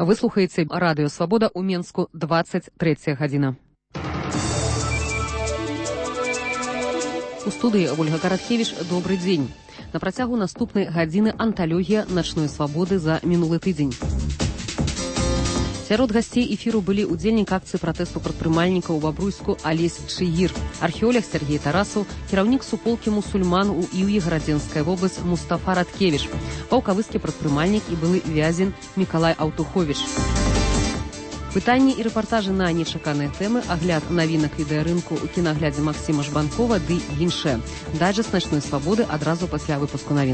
Вы слухаеце радыё Свабода ў Менску, 23 гадзіна. У студыі Ольга Караткевіч, добры дзень. На працягу наступнай гадзіны анталогія начной свабоды за мінулы тыдзень. Сярод гасцей эфіру былі удзельнік акцыі пратэсту прадпрымальнікаў у Бабруйску Алесь Шыгір, археолог Сергей Тарасаў, кіраўнік суполкі мусульман у Іўі Градзенская вобласць Мустафа Радкевіч, паўкавыскі прадпрымальнік і былы вязень Мікалай Аўтуховіч. Пытанні і рэпартажы на нечаканыя тэмы, агляд навінак відэарынку ў кінаглядзе Максіма Жбанкова ды іншае. Дайджэст начной свабоды адразу пасля выпуску навін.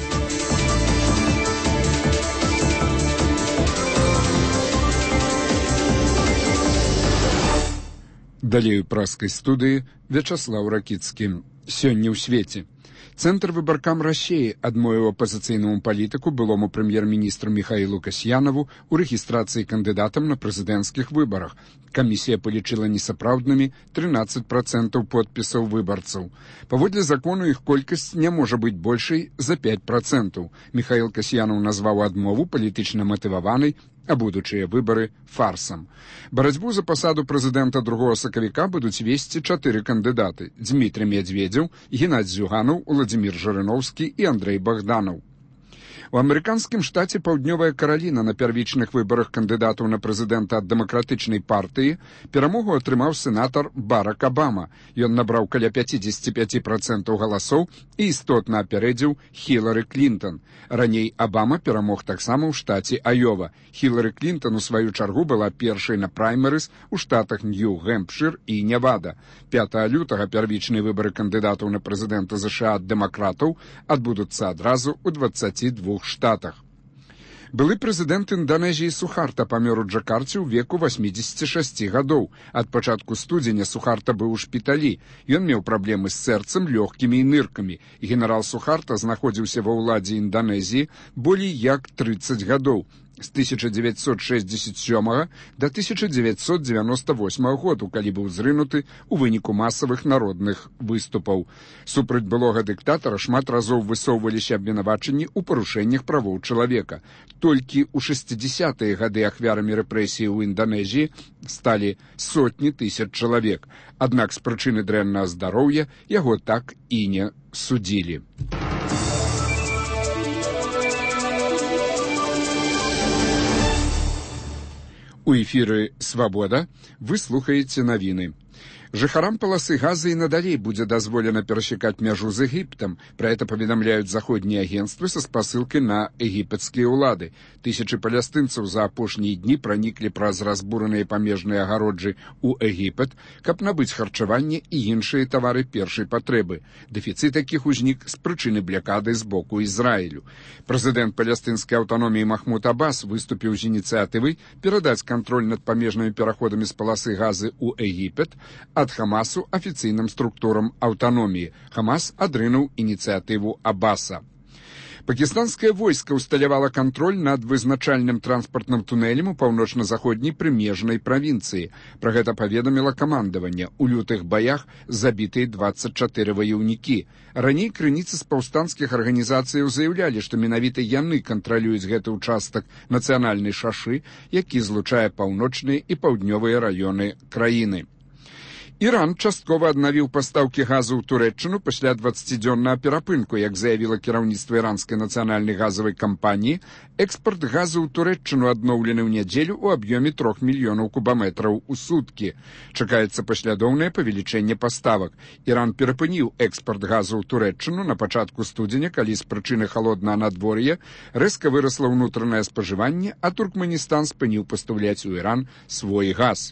Далей у праскай студыі Вячаслаў Ракіцкі. Сёння ў свеце. Центр выбаркам России адмовіў апазіцыйнаму палітыку былому прэм'ер-міністру Михаилу Касьянову у рэгістрацыі кандыдатам на прэзідэнцкіх выбарах. Камісія палічыла несапраўднымі 13% подпісаў выбарцаў. Паводле закону іх колькасць не можа быць большай за 5%. Михаил Касьянов назваў адмову палітычна матываванай, а будучыя выбары фарсам. Барацьбу за пасаду прэзідэнта 2 сакавіка будуць весці 4 кандыдаты: Дмітрий Медведзеў, Геннадзь Зюганаў, Владзімір Жырыноўскі і Андрэй Богданаў. У амерыканскім штаце Паўднёвая Караліна на первічных выбарах кандыдатаў на прэзідэнта ад дэмакратычнай партыі перамогу атрымаў сенатар Барак Абама. Ён набраў каля 55% галасоў і істотна апярэдзіў Хілары Клінтон. Раней Абама перамог таксама ў штаце Айова. Хілары Клінтон у сваю чаргу была першай на праймерыс у штатах Нью-Гэмпшир і Невада. 5 лютага первічныя выбары кандыдатаў на прэзідэнта США ад дэмакратаў адбудуцца адразу ў 22 штатах. Былы прэзідэнт Інданезіі Сухарта памёр у Джакарце ў веку 86 гадоў. Ад пачатку студзеня Сухарта быў у шпіталі. Ён меў праблемы з сэрцам, лёгкімі і ныркамі. Генерал Сухарта знаходзіўся ва ўладзе Інданезіі болей як 30 гадоў. З 1967 до 1998 году, калі быў зрынуты ў выніку масавых народных выступаў. Супраць былога дыктатара шмат разоў высоўваліся абвінавачанні ў парушэннях правоў чалавека. Толькі ў 60-е гады ахвярамі рэпрэсіі ў Інданезіі сталі сотні тысяч чалавек. Аднак з прычыны дрэннага здароўя яго так і не судзілі. У эфіры «Свабода» вы слухаеце навіны. Жыхарам паласы Газы і надалей будзе дазволена перасекаць мяжу з Егіптам. Пра гэта паведамляюць заходнія агенцтвы са спасылкай на егіпецкія ўлады. Тысячы палестынцаў за апошнія дні праніклі праз разбураныя памежныя агароджы ў Егіпет, каб набыць харчаванне і іншыя тавары першай патрэбы. Дэфіцыт якіх узнік з прычыны блякады з боку Ізраілю. Прэзідэнт палестынскай аўтаноміі Махмуд Аббас выступіў з ініцыятывай перадаць кантроль над памежнымі пераходамі з паласы Газы ў Егіпет ад Хамасу афіцыйным структурам аўтаноміі. Хамас адрынуў ініцыятыву Аббаса. Пакістанскае войска ўсталявала кантроль над вызначальным транспартным тунэлем у паўночна-заходняй прымежнай правінцыі. Пра гэта паведаміла камандаванне. У лютых баях забітыя 24 ваяўнікі. Раней крыніцы з паўстанцкіх арганізацыяў заяўлялі, што менавіта яны кантралююць гэты ўчастак нацыянальнай шашы, які злучае паўночныя і паўднёвыя раёны краіны. Іран часткова аднавіў пастаўкі газу ў Турэччыну пасля 20-дзённага перапынку. Як заявіла кіраўніцтва іранскай нацыянальнай газавай кампаніі, экспарт газу ў Турэччыну адноўлены ў нядзелю ў аб'ёме 3 мільёнаў кубаметраў у суткі. Чакаецца паслядоўнае павелічэнне паставак. Іран перапыніў экспарт газу ў Турэччыну на пачатку студзеня, калі з прычыны халоднага надвор'я рэзка вырасла ўнутранае спажыванне, а Туркменістан спыніў пастаўляць у Іран свой газ.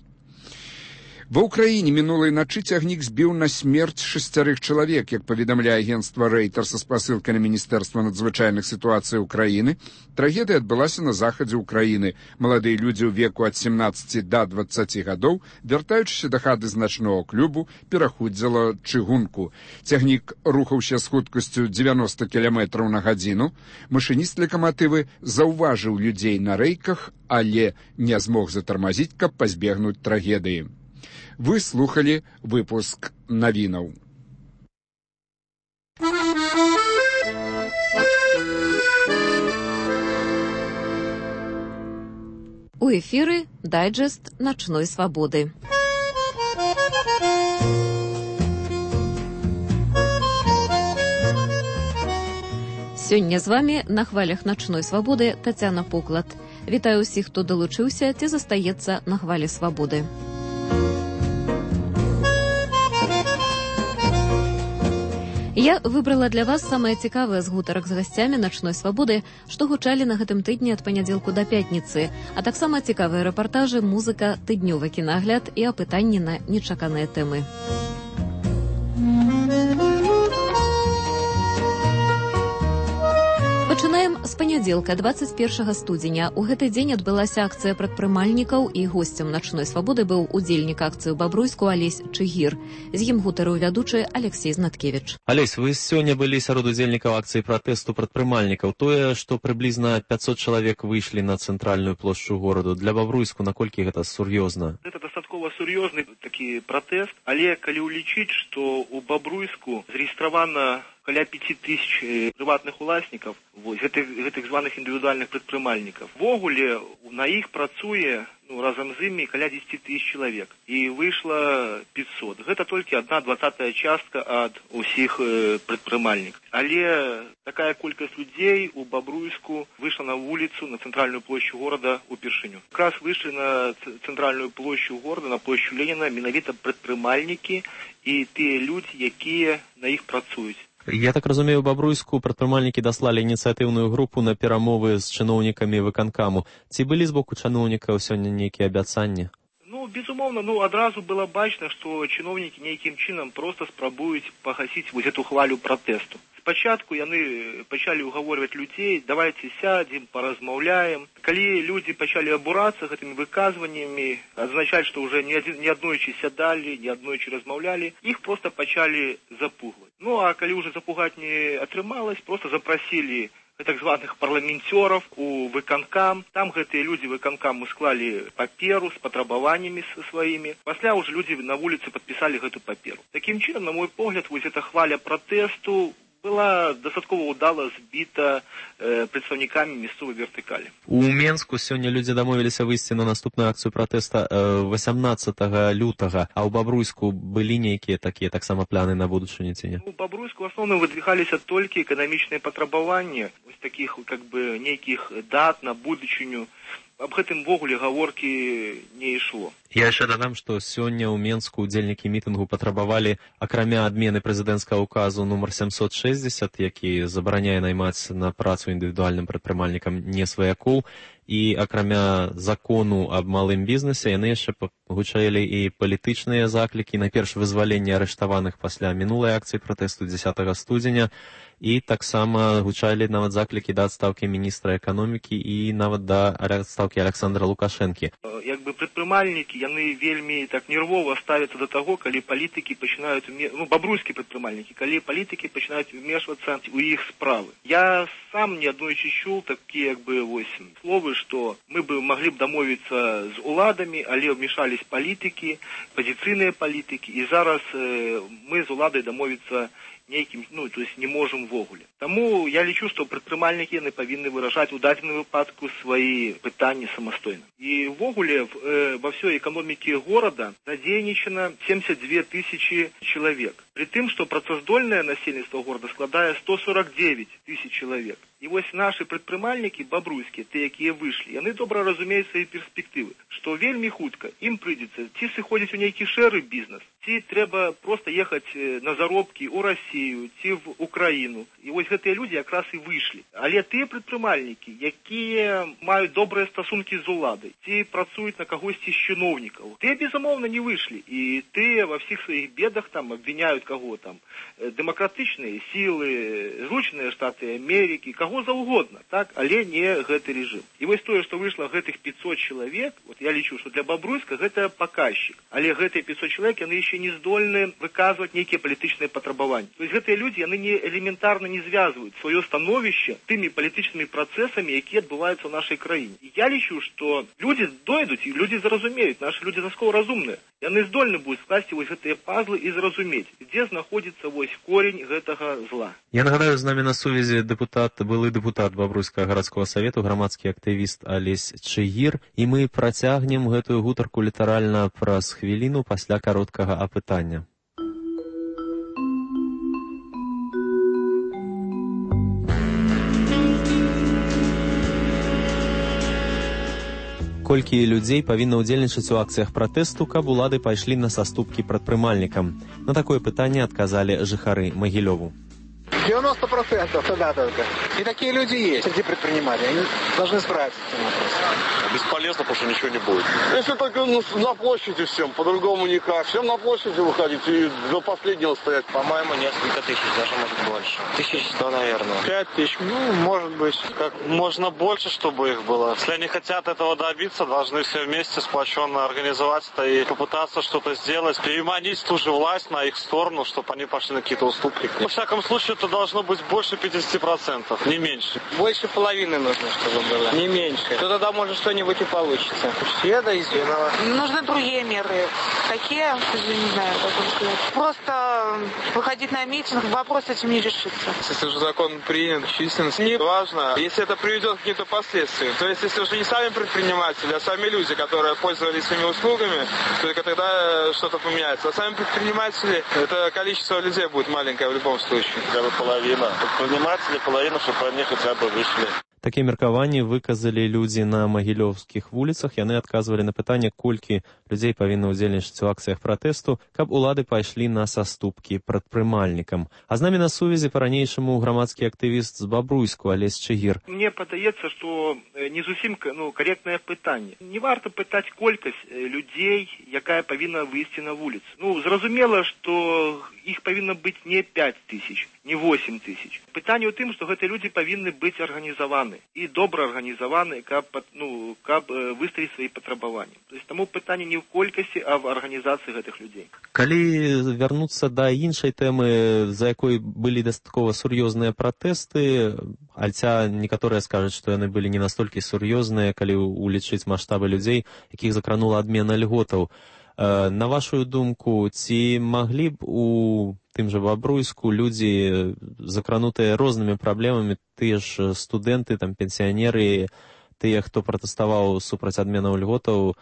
Ва ўкраіне мінулай начы цягнік збіў на смерць 6 чалавек, як паведамляе агенцтва Рэйтер са спасылкай на Міністэрства надзвычайных сітуацый Украіны. Трагедыя адбылася на захадзе ўкраіны. Маладыя людзі ў веку ад 17 да 20 гадоў, вяртаючыся да хаты з начнога клубу, пераходзіла чыгунку. Цягнік рухаўся з хуткасцю 90 км на гадзіну. Машыніст лакаматывы заўважыў людзей на рэйках, але не змог затармазіць, каб пазбегнуць трагедыі. Вы слухали выпуск навінаў. эфіры дайджэст начной свабоды. Сёння з вами на хвалях начной свабоды Тацяна Поклад. Вітаю ўсіх, хто далучыўся ці застаецца на хвалі свабоды. Я выбрала для вас самае цікавае з гутарак з гасцямі начной свабоды, што гучалі на гэтым тыдні ад панядзелку да пятніцы, а таксама цікавыя рэпартажы, музыка, тыднёвы кінагляд і апытанні на нечаканыя тэмы. Пачынаем з панядзелка, 21 студзеня. У гэты дзень адбылася акцыя прадпрымальнікаў і госцем начной свабоды быў удзельнік акцыі ў Бабруйску Алесь Чыгір. З ім гутарыў вядучы Алексей Знаткевіч. Алесь, вы сёння былі сярод удзельнікаў акцыі пратэсту прадпрымальнікаў. Тое, што прыблізна 500 чалавек выйшлі на цэнтральную плошчу гораду. Для Бабруйску наколькі гэта сур'ёзна? Гэта дастаткова сур'ёзны такі пратэст, але калі ўлічыць, што ў Бабруйску зарэгістравана каля 5000 прыватных уласнікаў, гэтых званых індывідуальных прадпрымальнікаў. Ввогуле на іх працуе разам з імі каля 10 000 чалавек. І выйшла 500. Гэта толькі 1/20 частка ад усіх прадпрымальнікаў. Але такая колькасць людзей у Бабруйску выйшла на вуліцу, на цэнтральную плошчу горада упершыню. Якраз выйшлі на цэнтральную плошчу горада, на плошчу Леніна, менавіта прадпрымальнікі і тыя людзі, якія на іх працуюць. Я так разумею, у Бабруйску прадпрымальнікі даслалі ініцыятыўную групу на перамовы з чыноўнікамі выканкаму. Ці былі з боку чыноўнікаў сёння нейкія абяцанні? Безумоўна, адразу было бачна, што чыноўнікі нейкім чынам проста спрабуюць пагасіць вось эту хвалю пратэсту. Спачатку яны пачалі ўгаворваць людзей, давайце сядзем, паразмаўляем. Калі людзі пачалі абурацца гэтымі выказваннямі, азначаць, што ўжо не аднойчы сядалі, не аднойчы размаўлялі, іх проста пачалі запугваць. А калі ўжо запугаць не атрымалось, проста запрасілі так званых парламенцёраў у выканкам. Там гэтыя людзі выканкаму склалі паперу з патрабаваннямі сваімі. Пасля ўжо людзі на вуліцы падпісалі гэту паперу. Такім чынам, на мой погляд, вось эта хваля пратэсту была дастаткова ўдала збіта прадстаўнікамі мясцовай вертыкалі. У Менску сёння людзі дамовіліся выйсці на наступную акцыю пратэста 18 лютага, а ў Бабруйску былі нейкія такія таксама пляны на будучыню ці не? У Бабруйску в асноўным выдвігаліся толькі эканамічныя патрабаванні, вось такіх нейкіх дат на будучыню. Аб гэтым ввогуле гаворкі не ішло. Я яшчэ дадам, што сёння ў Менску удзельнікі мітынгу патрабавалі, акрамя адмены прэзідэнцкага указу нумар 760, які забараняе наймаць на працу індывідуальным прадпрымальнікам несваякоў, і акрамя закону аб малым бізнесе, яны яшчэ гучалі і палітычныя заклікі, найперш вызвалення арыштаваных пасля мінулай акцыі пратэсту 10 студзеня, і таксама гучалі нават заклікі да адстаўкі міністра эканомікі і нават да адстаўкі Александра Лукашэнкі. Прадпрымальнікі, яны вельмі так нервова ставяцца да таго, калі палітыкі пачынаюць, бабруйскія прадпрымальнікі, калі палітыкі пачынаюць вмешвацца ў іх справы. Я сам неаднойчы чуў такія словы, што мы бы маглі б дамовіцца з уладамі, але ўмешались палітыкі, пазіцыйныя палітыкі, і зараз мы з уладай дамовіцца нейкім, то есть не можам ввогуле. Таму я лічу, што прадпрымальнікі яны павінны выражаць у дадзеным выпадку свае пытанні самастойна. І ввогуле ва ўсёй эканомікі горада задзейнічана 72 000 чалавек. Пры тым, што працаздольнае насельніцтва горада складае 149 000 чалавек. І вось нашы прадпрымальнікі бабруйскія, тыя, якія выйшлі, яны добра разумеюць свае перспектывы, што вельмі хутка ім прыйдзецца ці сыходзіць у нейкі шэры бізнес, ці трэба проста ехаць на заробкі ў Расію, ці в Украіну. І вось гэтыя людзі якраз і выйшлі. Але тыя прадпрымальнікі, якія маюць добрыя стасункі з уладай, ці працуюць на кагосьці з чыноўнікаў, тыя, безумоўна, не выйшлі. І тыя ва ўсіх сваіх бедах абвіняюць каго дэмакратычныя сілы, Злучаныя Штаты Амерыкі, каго заўгодна, так, але не гэты рэжым. І вось тое, што выйшла гэтых 500 чалавек, я лічу, што для Бабруйска гэта паказчык. Але гэтыя 500 чалавек, яны яшчэ не здольны выказваць нейкія палітычныя патрабаванні. То есть гэтыя людзі, яны не элементарна не звязваюць сваё становішча тымі палітычнымі працэсамі, якія адбываюцца ў нашай краіне. І я лічу, што людзі дойдуць і людзі зразумеюць, нашы людзі дастаткова разумныя. Яны здольны будуць скласці вось гэтыя пазлы і зразумець, дзе знаходзіцца вось корень гэтага зла. Я нагадаю, з намі на сувязі былы дэпутат Бабруйскага гарадскога савету, грамадскі актывіст Алесь Чыгір, і мы працягнем гэтую гутарку літаральна праз хвіліну пасля кароткага апытання. Колькі людзей павінна ўдзельнічаць у акцыях пратэсту, каб улады пайшлі на саступкі прадпрымальнікам? На такое пытанне адказалі жыхары Магілёву. 90% да, только. И такие люди есть среди предпринимателей. Они должны справиться с этим вопросом. Бесполезно, потому что ничего не будет. Если только на площади всем, по-другому никак. Всем на площади выходить и до последнего стоять. По-моему, несколько тысяч, даже может больше. 1100, наверное. 5000, может быть. Как можно больше, чтобы их было. Если они хотят этого добиться, должны все вместе сплоченно организовать это и попытаться что-то сделать. Переманить ту же власть на их сторону, чтобы они пошли на какие-то уступки. Во всяком случае, это должно быть больше 50%, не меньше. Больше половины нужно, чтобы было. Не меньше. То тогда может что-нибудь и получится. Все до единого. Нужны другие меры. Какие? Я не знаю, как вам сказать. Просто выходить на митинг, вопрос этим не решится. Если же закон принят, численность не важно. Если это приведет к каким-то последствиям. То есть, если уже не сами предприниматели, а сами люди, которые пользовались своими услугами, только тогда что-то поменяется. А сами предприниматели, это количество людей будет маленькое в любом случае. Хотя бы половина. Предприниматели половина, чтобы они хотя бы вышли. Такія меркаванні выказалі людзі на магілёўскіх вуліцах. Яны адказвалі на пытанне, колькі людзей павінна ўдзельнічаць у акцыях пратэсту, каб улады пайшлі на саступкі прадпрымальнікам. А з намі на сувязі па-ранейшаму грамадскі актывіст з Бабруйску Алесь Чыгір. Мне падаецца, што не зусім каректнае пытанне. Не варта пытаць колькасць людзей, якая павінна выйсці на вуліцу. Зразумела, што іх павінна быць не 5000, не 8000. Пытанне ў тым, што гэтыя людзі павінны быць арганізаваны і добра арганізаваны, каб выставіць свае патрабаванні. То есть таму пытанне не ў колькасці, а в арганізацыі гэтых людзей. Калі вярнуцца да іншай тэмы, за якой былі дастаткова сур'ёзныя пратэсты, альця некаторыя скажуць, што яны былі не настолькі сур'ёзныя, калі улічыць маштабы людзей, якіх закранула адмена льготаў. На вашу думку, ці маглі б у тым жа Бабруйску людзі, закранутыя рознымі праблемамі, тыя ж студэнты, пенсіянеры, тыя, хто пратэставаў супраць адменаў льготаў,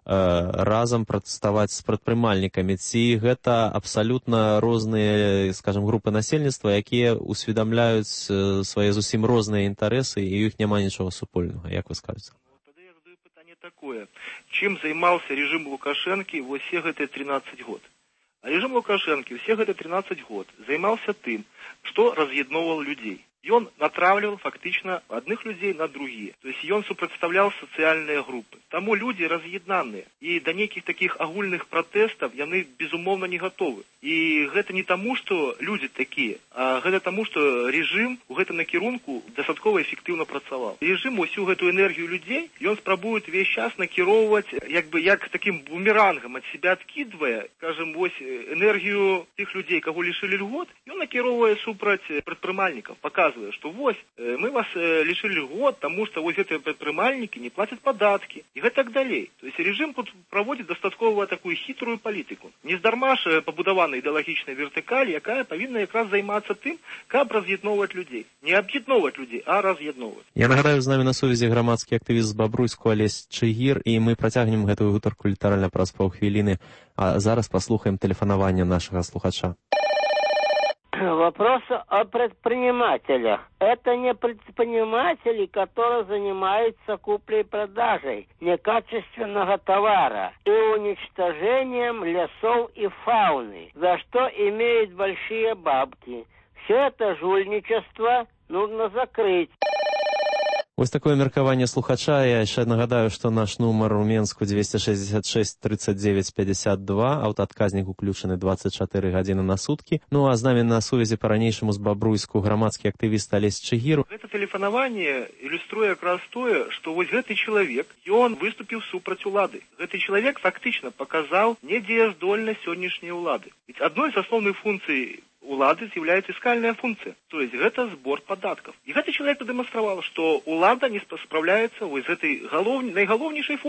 разам пратэставаць з прадпрымальнікамі? Ці гэта абсалютна розныя, скажам, групы насельніцтва, якія ўсведамляюць свае зусім розныя інтарэсы, і ў іх няма нічога супольнага, як вы скажаце? Такое. Чым займаўся рэжым Лукашэнкі ўсе гэтыя 13 год? А рэжым Лукашэнкі ўсе гэтыя 13 год займаўся тым, што раз'ядноўваў людзей. Ён натравліваў фактычна адных людзей на другія. То есть ён супрацьстаўляў сацыяльныя групы. Таму людзі раз'яднаныя. І да нейкіх такіх агульных пратэстаў яны, безумоўна, не гатовы. І гэта не таму, што людзі такія, а гэта таму, што рэжым у гэтым накірунку дастаткова эфектыўна працаваў. Рэжым усю гэту энергію людзей ён спрабуе ўвесь час накіроўваць, як такім бумерангам ад себя адкідвае, скажем, энергію тых людзей, каго лішылі льгот, ён накіроўвае супраць прадпрымальнікаў, показывая, что мы вас лишили льгот, потому что гэтыя предпринимальники не платят податки и так далее. То есть режим тут проводит достатково такую хитрую политику. Нездарма ж побудована ідэалагічная вертыкаль, якая павінна якраз займацца тым, каб раз'ядноўваць людзей. Не аб'ядноўваць людзей, а раз'ядноўваць. Я нагадаю, з намі на сувязі грамадскі актывіст з Бабруйску Алесь Чыгір, і мы працягнем гэтую гутарку літаральна праз паўхвіліны. А зараз паслухаем тэлефанаванне нашага слухача. Вопрос о предпринимателях. Это не предприниматели, которые занимаются куплей-продажей некачественного товара и уничтожением лесов и фауны, за что имеют большие бабки. Все это жульничество нужно закрыть. Вось такое меркаванне слухача. Я яшчэ нагадаю, што наш нумар у Менску 266 39 52, аўтаадказнік уключаны 24 гадзіны на суткі. Ну а з намі на сувязі па-ранейшаму з Бабруйску грамадскі актывіст Алесь Чыгір. Гэта тэлефанаванне ілюструе якраз тое, што вось гэты чалавек, ён выступіў супраць улады. Гэты чалавек фактычна паказаў недзеяздольнасць сённяшняй улады. Ведь адной з асноўных функцый улады з'яўляецца фіскальная функція, то есть гэта збор падаткаў. І гэты чалавек прадэманстраваў, што улада не спраўляецца з гэтай найгалоўнейшай функцыяй.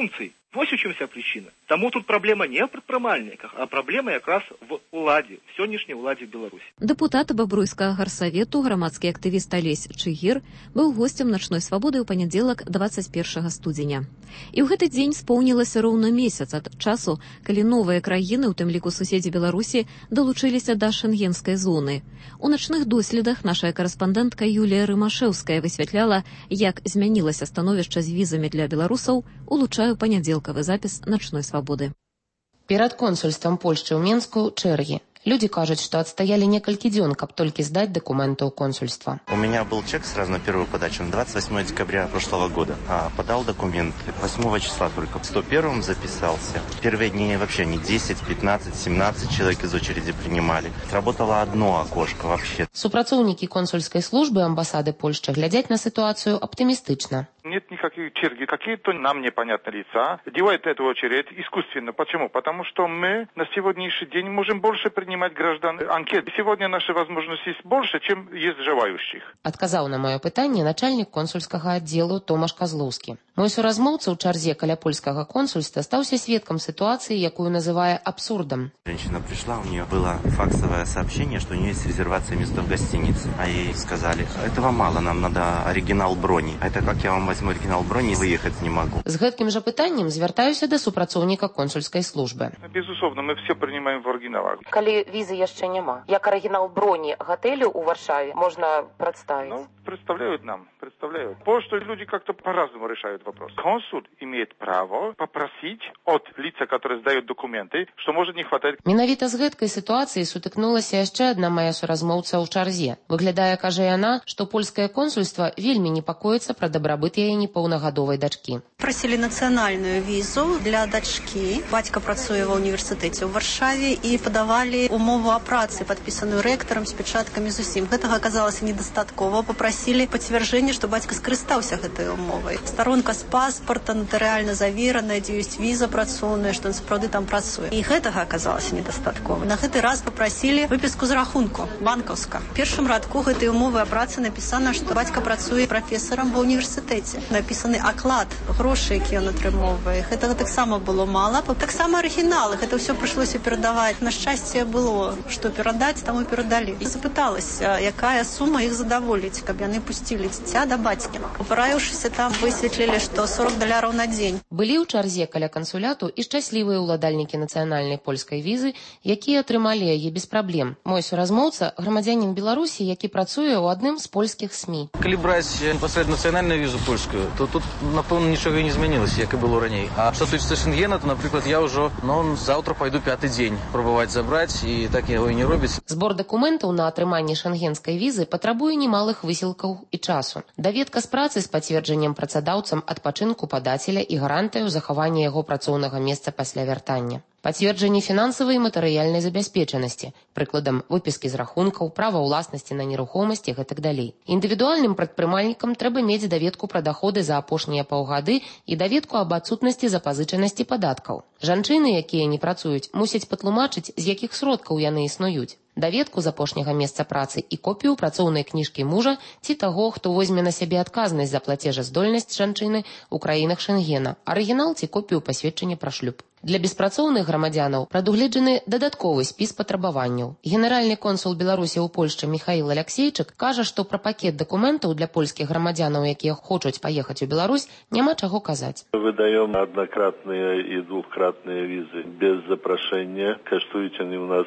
Вось у чым вся причина. Тому тут проблема не в предпрымальніках, а проблема якраз в уладзе, в сённяшняй уладзе Беларусі. Дэпутат Бабруйскага гарсавету, грамадскі актывіст Алесь Чыгір, быў госцем начной свабоды ў панядзелак 21 студзеня. І ў гэты дзень споўнілася роўна месяц ад часу, калі новыя краіны, у тым ліку суседзі Беларусі, далучыліся да шэнгенскай зоны. У начных доследах наша карэспандэнтка Юлія Рымашэўская высвятляла, як змянілася становішча з візамі для беларусаў, улучшаю панядзелкавы запіс начной свабоды. Перад консульствам Польшчы ў Менску чэргі. Люди кажуць, што адстаялі некалькі дзён, каб толькі здаць документы ў консульства. У меня был чек сразу на первую подачу на 28 декабря прошлого года. Подал документы 8 числа только. В 101-м записался. Первые дни вообще не 10, 15, 17 человек из очереди принимали. Работало одно окошко вообще. Супрацоўнікі консульскай службы амбасады Польшчы глядзяць на ситуацию оптимистично. Нет никаких черги. Какие-то нам непонятные лица делают эту очередь искусственно. Почему? Потому что мы на сегодняшний день можем больше принимать граждан анкет. Сегодня наши возможности есть больше, чем есть желающих. Адказаў на маё пытанне начальник консульскага аддзелу Томаш Казлоўскі. Мой суразмоўца ў чарзе каля польскага консульства стаўся сведкам ситуации, якую называе абсурдом. Женщина пришла, у нее было факсовое сообщение, что у нее есть резервация места в гостинице. А ей сказали, этого мало, нам надо оригинал брони. А это как я вам возьму оригинал брони и выехать не могу. З гэткім жа пытаннем звяртаюся да супрацоўніка консульскай службы. Безусловно, мы все принимаем в оригиналах. Калі візы яшчэ няма, як оригинал брони готелю у Варшаве можна представить? Ну, представляют нам, представляют. Потому люди как-то по-разному решают вопрос. Консул имеет право попросить от лица, которое сдает документы, что может не хватать. Менавіта з гэткай сітуацыяй сутыкнулася яшчэ адна мая суразмоўца ў чарзе. Выглядае, кажа яна, што польскае консульства вельмі непакоіцца пра дабрабыт яе непаўнагадовай дачкі. Просили национальную визу для дочки. Батька працуе ва універсітэце ў Варшаве і подавали умову о працы, подписанную ректором с печатками з усім. Гэтага аказалася недастаткова. Попросили подтверждение, что батька скарыстаўся гэтай умовай. Сторонка з паспорта нотарыяльна завераная, дзе ёсць віза працоўная, што ён сапраўды там працуе. І гэтага аказалася недастаткова. На гэты раз попросили выпіску з рахунку банкаўска. В першым радку гэтай умовы о працы написано, што батька працуе профессором ва універсітэце. Написаны оклад, грошы, які ён атрымоўвае. Гэтага таксама было мала. Таксама арыгіналы. Гэта ўсё прыйшлося перадаваць. На шчасце было, што перадаць, таму перадалі. І запыталася, якая сума іх задаволіць, каб яны пусцілі дзіця да бацькі. Папараіўшыся там, высветлілі, што $40 на дзень. Былі ў чарзе каля кансуляту і шчаслівыя ўладальнікі нацыянальнай польскай візы, якія атрымалі яе без праблем. Мой суразмоўца, грамадзянін Беларусі, які працуе ў адным з польскіх СМІ. Калі браць непасрэдна нацыянальную візу польскую, то тут, напэўна, нічога не змянілася, як і было раней. А што тычыцца Шенгена, то, напрыклад, я ўжо, заўтра пайду 5-й дзень пробаваць забраць, і так яго і не робіць. Збор дакументаў на атрыманне шенгенскай візы патрабуе немалых высілкаў і часу. Даведка з працы з пацверджаннем працадаўцам адпачынку падацеля і гарантыяў захавання яго працоўнага месца пасля вяртання. Пацверджанне фінансавай і матэрыяльнай забяспечанасці, прыкладам выпіскі з рахункаў, права ўласнасці на нерухомасць і гэтак далей. Індывідуальным прадпрымальнікам трэба мець даведку пра даходы за апошнія паўгады і даведку аб адсутнасці запазычанасці падаткаў. Жанчыны, якія не працуюць, мусяць патлумачыць, з якіх сродкаў яны існуюць. Даведку з апошняга месца працы і копію працоўнай кніжкі мужа ці таго, хто возьме на сябе адказнасць за плацежаздольнасць жанчыны ў краінах Шенгена, арыгінал ці копію пасведчання пра шлюб. Для беспрацоўных грамадзянаў прадугледжаны дадатковы спіс патрабаванняў. Генеральны консул Беларусі ў Польшчы Михаил Алексейчык кажа, што пра пакет дакументаў для польскіх грамадзянаў, якія хочуць паехаць у Беларусь, няма чаго казаць. Выдаем однократные и двухкратные визы без запрашэння. Каштуюць они у нас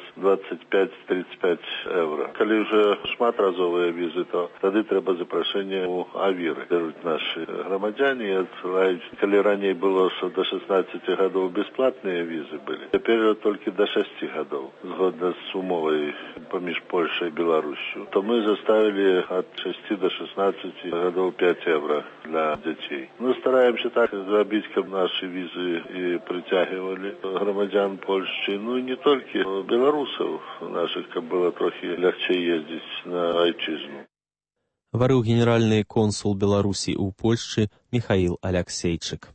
25-35 евро. Калі уже шматразовыя визы, то тады трэба запрашэнне у авіры. Беруць нашы грамадзяне і адсылаюць. Калі раней было, што до 16 гадоў бесплатно, визы были. Теперь только до 6 годов, згодно с умовой поміж Польшей и Беларусью, то мы заставили от 6 до 16 годов 5 евро для детей. Мы стараемся так сделать, чтобы наши визы и притягивали громадян Польши, ну и не только белорусов наших, как было трохи легче ездить на отчизну. Говорил генеральный консул Беларуси у Польши Михаил Алексейчик.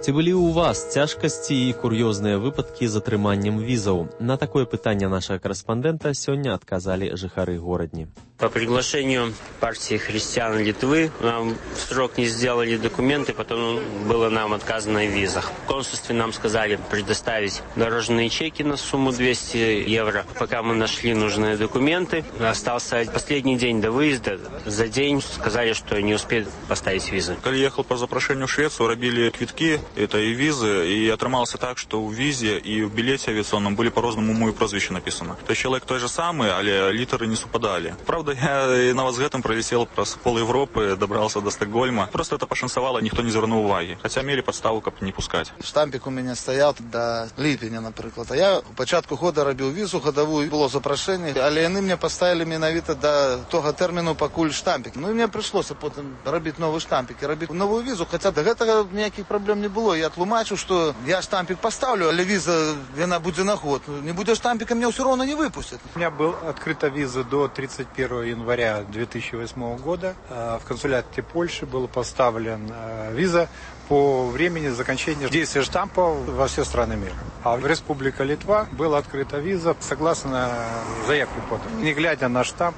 Ці былі ў вас цяжкасці і кур'ёзныя выпадкі з атрыманнем візаў? На такое пытанне нашага карэспандэнта сёння адказалі жыхары горадні. По приглашению партии «Христиан Литвы» нам в срок не сделали документы, потом было нам отказано в визах. В консульстве нам сказали предоставить дорожные чеки на сумму 200 евро. Пока мы нашли нужные документы, остался последний день до выезда. За день сказали, что не успеют поставить визы. Когда ехал по запрошению в Швецию, робили квитки, это и визы, и отрымался так, что в визе и в билете авиационном были по-разному мое прозвище написано. То есть человек той же самый, але литеры не совпадали. Правда, я на Вазгетом пролетел праз пол Европы, добрался до Стокгольма. Просто это пошансовало, никто не звернул уваги. Хотя мели подставу, как не пускать. Штампик у меня стоял до липеня, например. А я у початку года робил визу ходовую, было запрошение, але они мне поставили менавіта до того термину, покуль штампик. Ну и мне пришлось потом робить новый штампик и робить новую визу. Хотя до этого никаких проблем не было. Я тлумачу, что я штампик поставлю, але виза, она будет на год. Не будет штампика, меня все равно не выпустят. У меня была открыта виза до 31 января 2008 года. В консуляте Польши была поставлена виза по времени заканчивания действия штампа во все страны мира. А в Республике Литва была открыта виза согласно заявке подана, не глядя на штамп.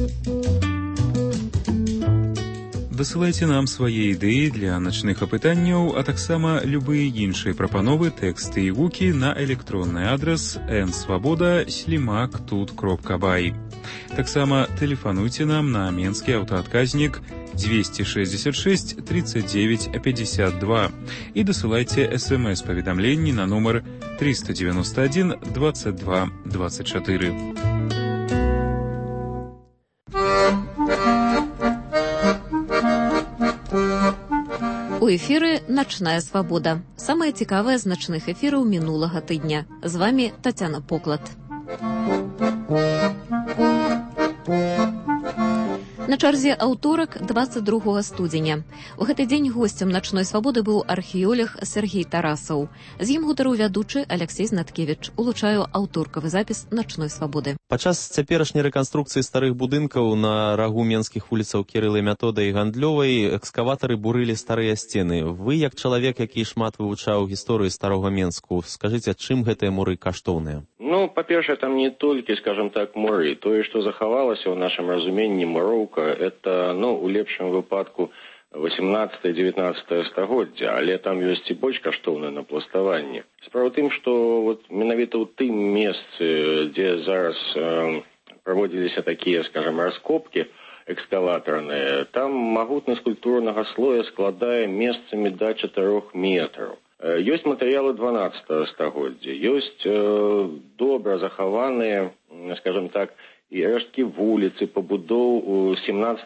Дасылайце нам свае ідэі для начных апытанняў, а таксама любыя іншыя прапановы, тэксты і гукі на электронны адрас nsvoboda@тут.бай. Таксама тэлефануйце нам на менскі аўтаадказнік 266 39 52 і дасылайце смс-паведамленні на нумар 391 22 24. У эфіры «Начная свабода». Самае цікавае з начных эфіраў мінулага тыдня. З вамі Тацяна Поклад. На чарзе аўторак 22 студзеня. У гэты дзень госцем «Начной свабоды» быў археолог Сергей Тарасаў. З ім гутарыў вядучы Алексей Знаткевич. Улучаю аўторкавы запіс «Начной свабоды». Падчас цяперашняй рэканструкцыі старых будынкаў на рагу менскіх вуліцаў Кірыла і Мятода і Гандлёвай экскаватары бурылі старыя сцены. Вы, як чалавек, які шмат вывучаў гісторыю старога Менску, скажыце, чым гэтыя муры каштоўныя? Ну, па-першае, там не толькі, скажем так, муры. Тое, што захавалася ў нашым разуменні муроўка, это, у лепшым выпадку 18-19 стагоддзя, але там ёсць і больш каштоўнае напластаванне. Справа ў тым, што менавіта ў тым месцы, дзе зараз праводзіліся такія, скажем, раскопкі экскаватарныя, там магутнасць культурнага слоя складае месцамі да 4 метраў. Ёсць матэрыялы 12 стагоддзя, ёсць добра захаваныя, скажем так, і рэшткі вуліцы, пабудоў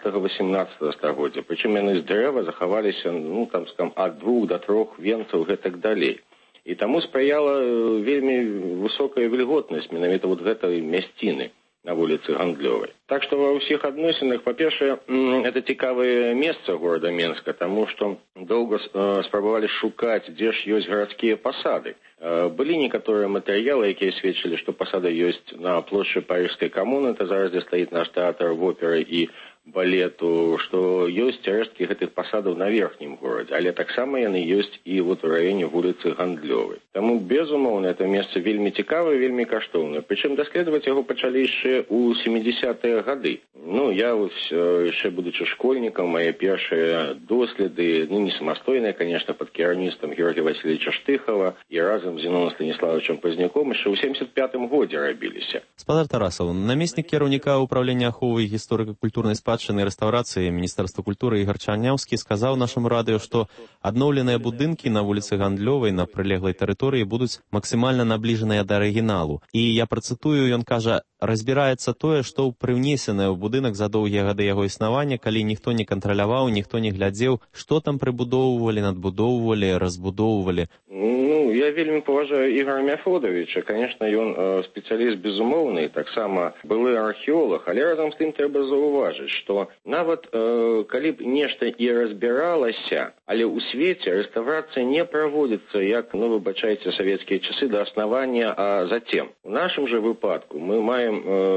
17-18 стагоддзя. Прычым яны з дрэва захаваліся, ад 2 до 3 венцаў гэтак далей. І таму спрыяла вельмі высокая вільготнасць менавіта гэтай мясціны на вуліцы Гандлёвай. Так што ва ўсіх адносінах, па-першае, это цікавае месца горада Менска, таму што доўга спрабавалі шукаць, дзе ж ёсць гарадскія пасады. Былі некаторыя матэрыялы, якія сведчылі, што пасада ёсць на плошчы Парыжскай камуны, это зараз дзе стаіць наш тэатр оперы і балету, што ёсць рэшткі гэтых пасадаў на верхнім горадзе, але таксама яны ёсць і у раёне вуліцы Гандлёвай. Таму, безумоўна, это месца вельмі цікавае, вельмі каштоўнае. Прычым даследаваць яго пачалі яшчэ ў 70-е гады. Я яшчэ будучы школьнікам, мае першыя доследы, не самастойныя, конечно, пад кіраўніцтвам Георгія Васильевича Штыхова і разам з Зіноном Станіславовичем Пазняком яшчэ ў 75-м годзе рабіліся. Спадар Тарасаў, намеснік кіраўніка ўправлення аховы гісторыка-культурнай спадчыны і рэстаўрацыі Міністэрства культуры Ігар Чарняўскі сказаў нашаму радыё, што адноўленыя будынкі на вуліцы Гандлёвай на прылеглай тэрыторыі будуць максімальна набліжаныя да арыгіналу. І я працытую, ён кажа, разбіраецца тое, што прыўнесенае ў будынак за доўгія гады яго існавання, калі ніхто не кантраляваў, ніхто не глядзеў, што там прыбудоўвалі, надбудоўвалі, разбудоўвалі. Я вельмі паважаю Ігора Мяфодавіча. Конечно, ён спецыяліст безумоўны, таксама былы археолог, але разам з тым трэба заўважыць, што нават калі б нешта і разбіралася, але ў свеце рэстаўрацыя не праводзіцца, як, выбачайце, савецкія часы да аснавання, а затем. У нашым жа выпадку мы маем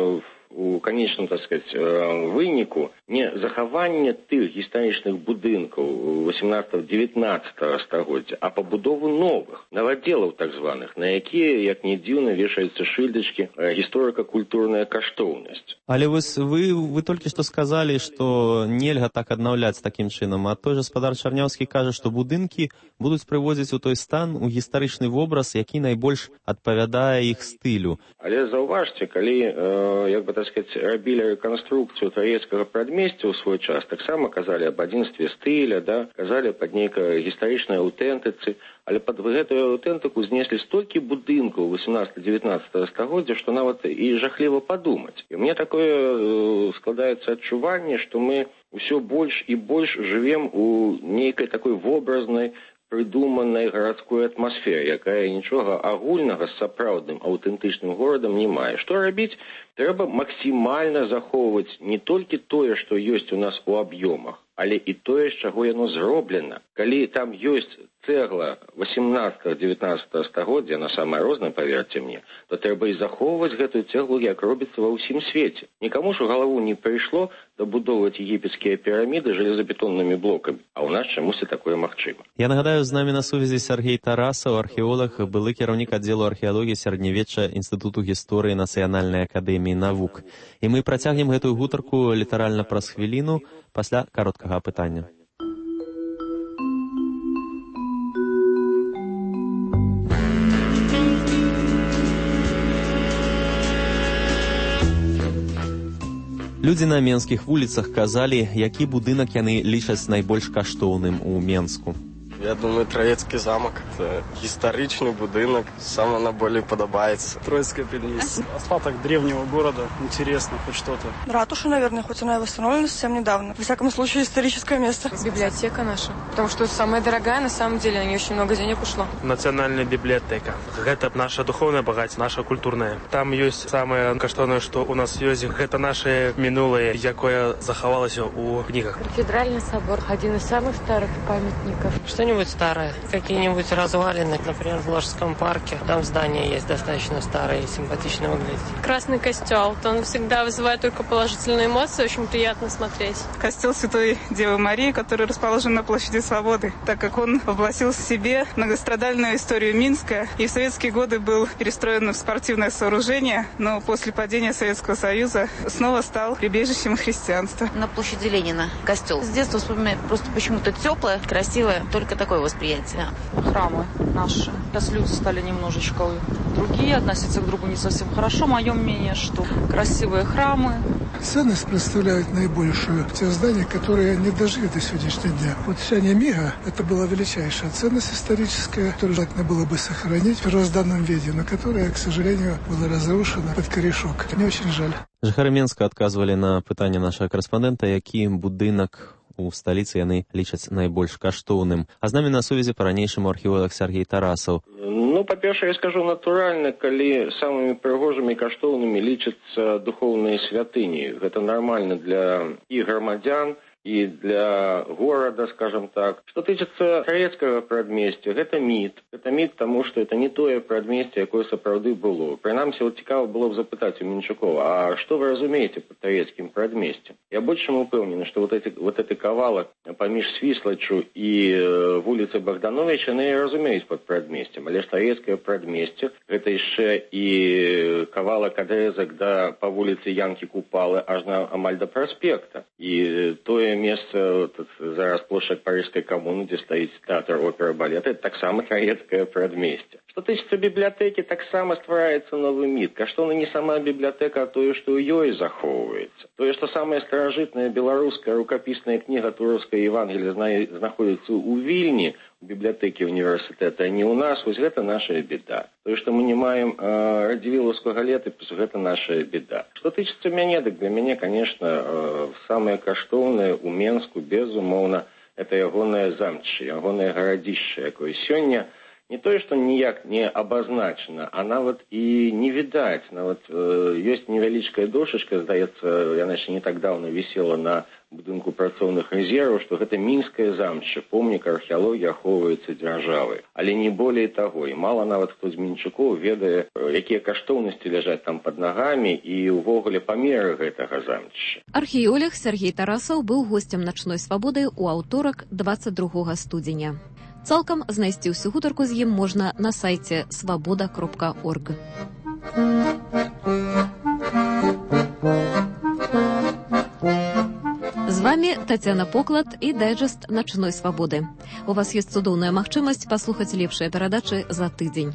у канечным, так сказать, выніку не захаванне тых гістарычных будынкаў 18-19 стагоддзя, а пабудову новых, навадзелаў так званых, на якія, як не дзіўна, вешаюцца шыльдачкі гісторыка-культурная каштоўнасць. Але вы толькі што сказалі, што нельга так аднаўляць такім чынам, а той жа гаспадар Чарняўскі кажа, што будынкі будуць прыводзіць у той стан, у гістарычны вобраз, які найбольш адпавядае іх стылю. Але заўважце, калі, як бы так сказаць, рабілі рэканструкцыю траецкага прадмесця ў свой час, таксама казалі аб адзінстве стыля, да, казалі пад нейкай гістарычнай аўтэнтыцы, але пад гэтую аўтэнтыку знеслі столькі будынкаў 18-19 стагоддзя, што нават і жахліва падумаць. І мне такое складаецца адчуванне, што мы ўсё больш і больш жывем у нейкай такой вобразнай, прыдуманай гарадской атмасферы, якая нічога агульнага з сапраўдным аўтэнтычным горадам не мае. Што рабіць? Трэба максімальна захоўваць не толькі тое, што ёсць у нас у аб'ёмах, але і тое, з чаго яно зроблена. Калі там ёсць цэгла 18-19 стагоддзя, на самае рознае, паверце мне, то трэба і захоўваць гэтую цэглу, як робіцца ва ўсім свеце. Нікаму ж у галаву не прыйшло дабудоўваць егіпецкія піраміды жалезабетоннымі блокамі, а ў нас чамусьці такое магчыма. Я нагадаю, з намі на сувязі Сергей Тарасаў, археолог, былы кіраўнік аддзелу археалогіі сярэднявечча Інстытуту гісторыі Нацыянальнай акадэміі навук. І мы працягнем гэтую гутарку літаральна праз хвіліну пасля кароткага апытання. Людзі на менскіх вуліцах казалі, які будынак яны лічаць найбольш каштоўным у Менску. Я думаю, Троецкий замок. Это историчный будинок. Сам она более подобается. Троицкое предместье. Остаток древнего города. Интересно, хоть что-то. Ратуша, наверное, хоть она и восстановлена совсем недавно. Во всяком случае, историческое место. Библиотека наша. Потому что самая дорогая, на самом деле, на нее очень много денег ушло. Национальная библиотека. Это наша духовная богатство, наша культурная. Там есть самое каштоўнае, что у нас есть. Это наше минулое, якое заховалось у книгах. Кафедральный собор. Один из самых старых памятников. Что-нибудь старое. Какие-нибудь развалины, например, в Ложском парке. Там здание есть достаточно старое и симпатично выглядит. Красный костел. Он всегда вызывает только положительные эмоции. Очень приятно смотреть. Костел Святой Девы Марии, который расположен на площади Свободы, так как он воплотил в себе многострадальную историю Минска и в советские годы был перестроен в спортивное сооружение, но после падения Советского Союза снова стал прибежищем христианства. На площади Ленина костел. С детства вспоминаю просто почему-то теплое, красивое, только такое восприятие. Храмы наши. Сейчас люди стали немножечко другие, относятся к другу не совсем хорошо. Мое мнение, что красивые храмы. Ценность представляют наибольшую те здания, которые не дожили до сегодняшнего дня. Вот здание МИГа, это была величайшая ценность историческая, которую желательно было бы сохранить в первозданном виде, но которая, к сожалению, была разрушена под корешок. Мне очень жаль. Жыхары Менска адказвалі на пытанне нашага корэспандэнта, які будынак у сталіцы яны лічаць найбольш каштоўным. А з намі на сувязі па-ранейшаму археолог Сергей Тарасаў. Ну, па-першае, я скажу натуральна, калі самымі прыгожымі і каштоўнымі лічацца духоўныя святыні. Гэта нармальна для і грамадзян, и для города, скажем так. Что тычыцца Троецкага прадмесця, гэта міт. Гэта міт, тому что это не тое прадмесце, якое сапраўды было. Прынамсі, вот цікава было б запытаць у Менчукова, а что вы разумеете под Троецким прадмесцем? Я больше чем упэўнены, что вот эти кавалак паміж Свіслачу и вуліцы Богдановича, яны разумеюць под прадмесцем. Але Троецкае прадмесце, гэта яшчэ и кавалак адрезак да по вуліцы Янкі Купалы аж на амаль до проспекта. И тое месца, зараз площадь Парижской коммуны, где стоит театр оперы балета, это таксама Троецкае прадмесце. Что тычыцца бібліятэкі, таксама ствараецца новы міт. Каштоўна не сама бібліятэка, а тое, што ў ёй захоўваецца. Тое, што самая старажытная беларуская рукапісная кніга Туровская Евангелія знаходзіцца ў Вільні, у бібліятэкі універсітэта, а не ў нас, вось гэта наша беда. Тое, што мы не маем радзівілаўскага летапісу, гэта наша беда. Што тычыцца мяне, дык для мяне, конечно, самае каштоўнае ў Менску, безумоўна, это ягонае замчы, ягонае гарадзішча, якое сёння не тое, што ніяк не абазначана, а нават і не відаць. Нават ёсць невялічкая дошачка, здаецца, яна яшчэ не так даўно вісела на будынку працоўных рэзерваў, што гэта мінскае замча, помнік археалогіі ахоўваецца дзяржавай. Але не болей таго, і мала нават хто з мінчукоў ведае, якія каштоўнасці ляжаць там пад нагамі і ўвогуле памеры гэтага замча. Археолог Сергей Тарасаў быў госцем начной свабоды ў аўторак 22 студзеня. Цалкам знайсці ўсю гутарку з ім можна на сайце свабода.орг. З вами Тацяна Поклад і дайджэст начной свабоды. У вас ёсць цудоўная магчымасць паслухаць лепшыя перадачы за тыдзень.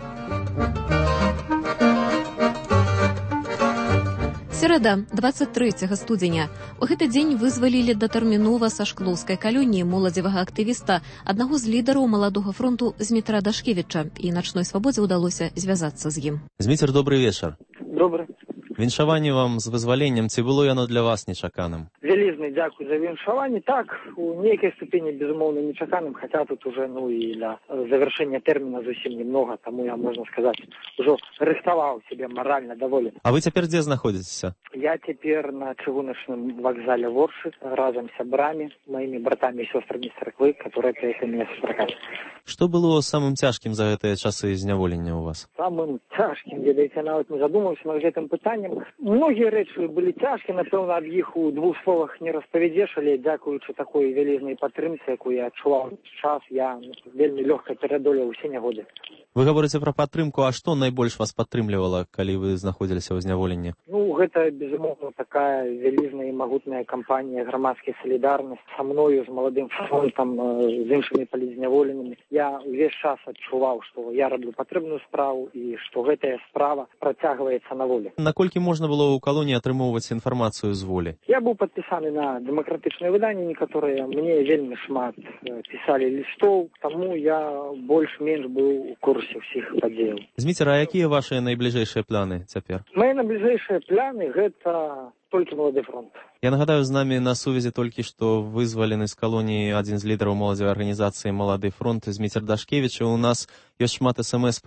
Серада, 23 студзеня. У гэты дзень вызвалілі датэрмінова са шклоўскай калоніі моладзевага актывіста, аднаго з лідараў маладога фронту Змітра Дашкевіча, і начной свабодзе ўдалося звязацца з ім. Зміцер, добрый вечар. Добрый. Віншаванне вам з вызваленнем, ці было яно для вас нечаканым? Вялізны дзякуй за віншаванне. Так, у нейкай ступені, безумоўна, нечаканым, хаця тут уже, і для завяршэння тэрміна зусім немного, таму я, можна сказаць, ужо рыхтаваў себе моральна даволі. А вы цяпер дзе знаходзіцеся? Я цяпер на чыгуначным вакзале Воршы разам з сябрамі, маімі братамі і сёстрамі з царквы, которые прыехалі мяне сустракаць. Што было самым цяжкім за гэтыя часы зняволення ў вас? Самым цяжкім, ведаеце, нават не задумаўся над гэтым пытаннем. Многія рэчы былі цяжкія, напэўна, аб іх у двух словах не распавядзеш, але дзякуючы такой вялізнай падтрымцы, якую я адчуваў час, я вельмі лёгка пераадолеў усе нягоды. Вы гаворыце пра падтрымку, а што найбольш вас падтрымлівала, калі вы знаходзіліся ў зняволенні? Гэта, безумоўна, такая вялізная і магутная кампанія грамадскай салідарнасці са мною, з маладым фронтам, з іншымі палізняволенымі. Я ўвесь час адчуваў, што я раблю патрэбную справу і што гэтая справа працягваецца на волі. Наколькі можна было ў калоніі атрымоўваць інфармацыю з волі? Я быў падпісаны на дэмакратычныя выданні, некаторыя мне вельмі шмат пісалі лістоў, таму я больш-менш быў у курсе ўсіх падзеяў. Зміцер, а якія вашыя найбліжэйшыя планы цяпер? Мае найбліжэйшыя планы гэта толькі малады фронт. Я нагадаю, з намі на сувязі толькі што вызвалены з калоніі адзін з лідараў моладзевай арганізацыі «Малады фронт» Зміцер Дашкевіч. У нас ёсць шмат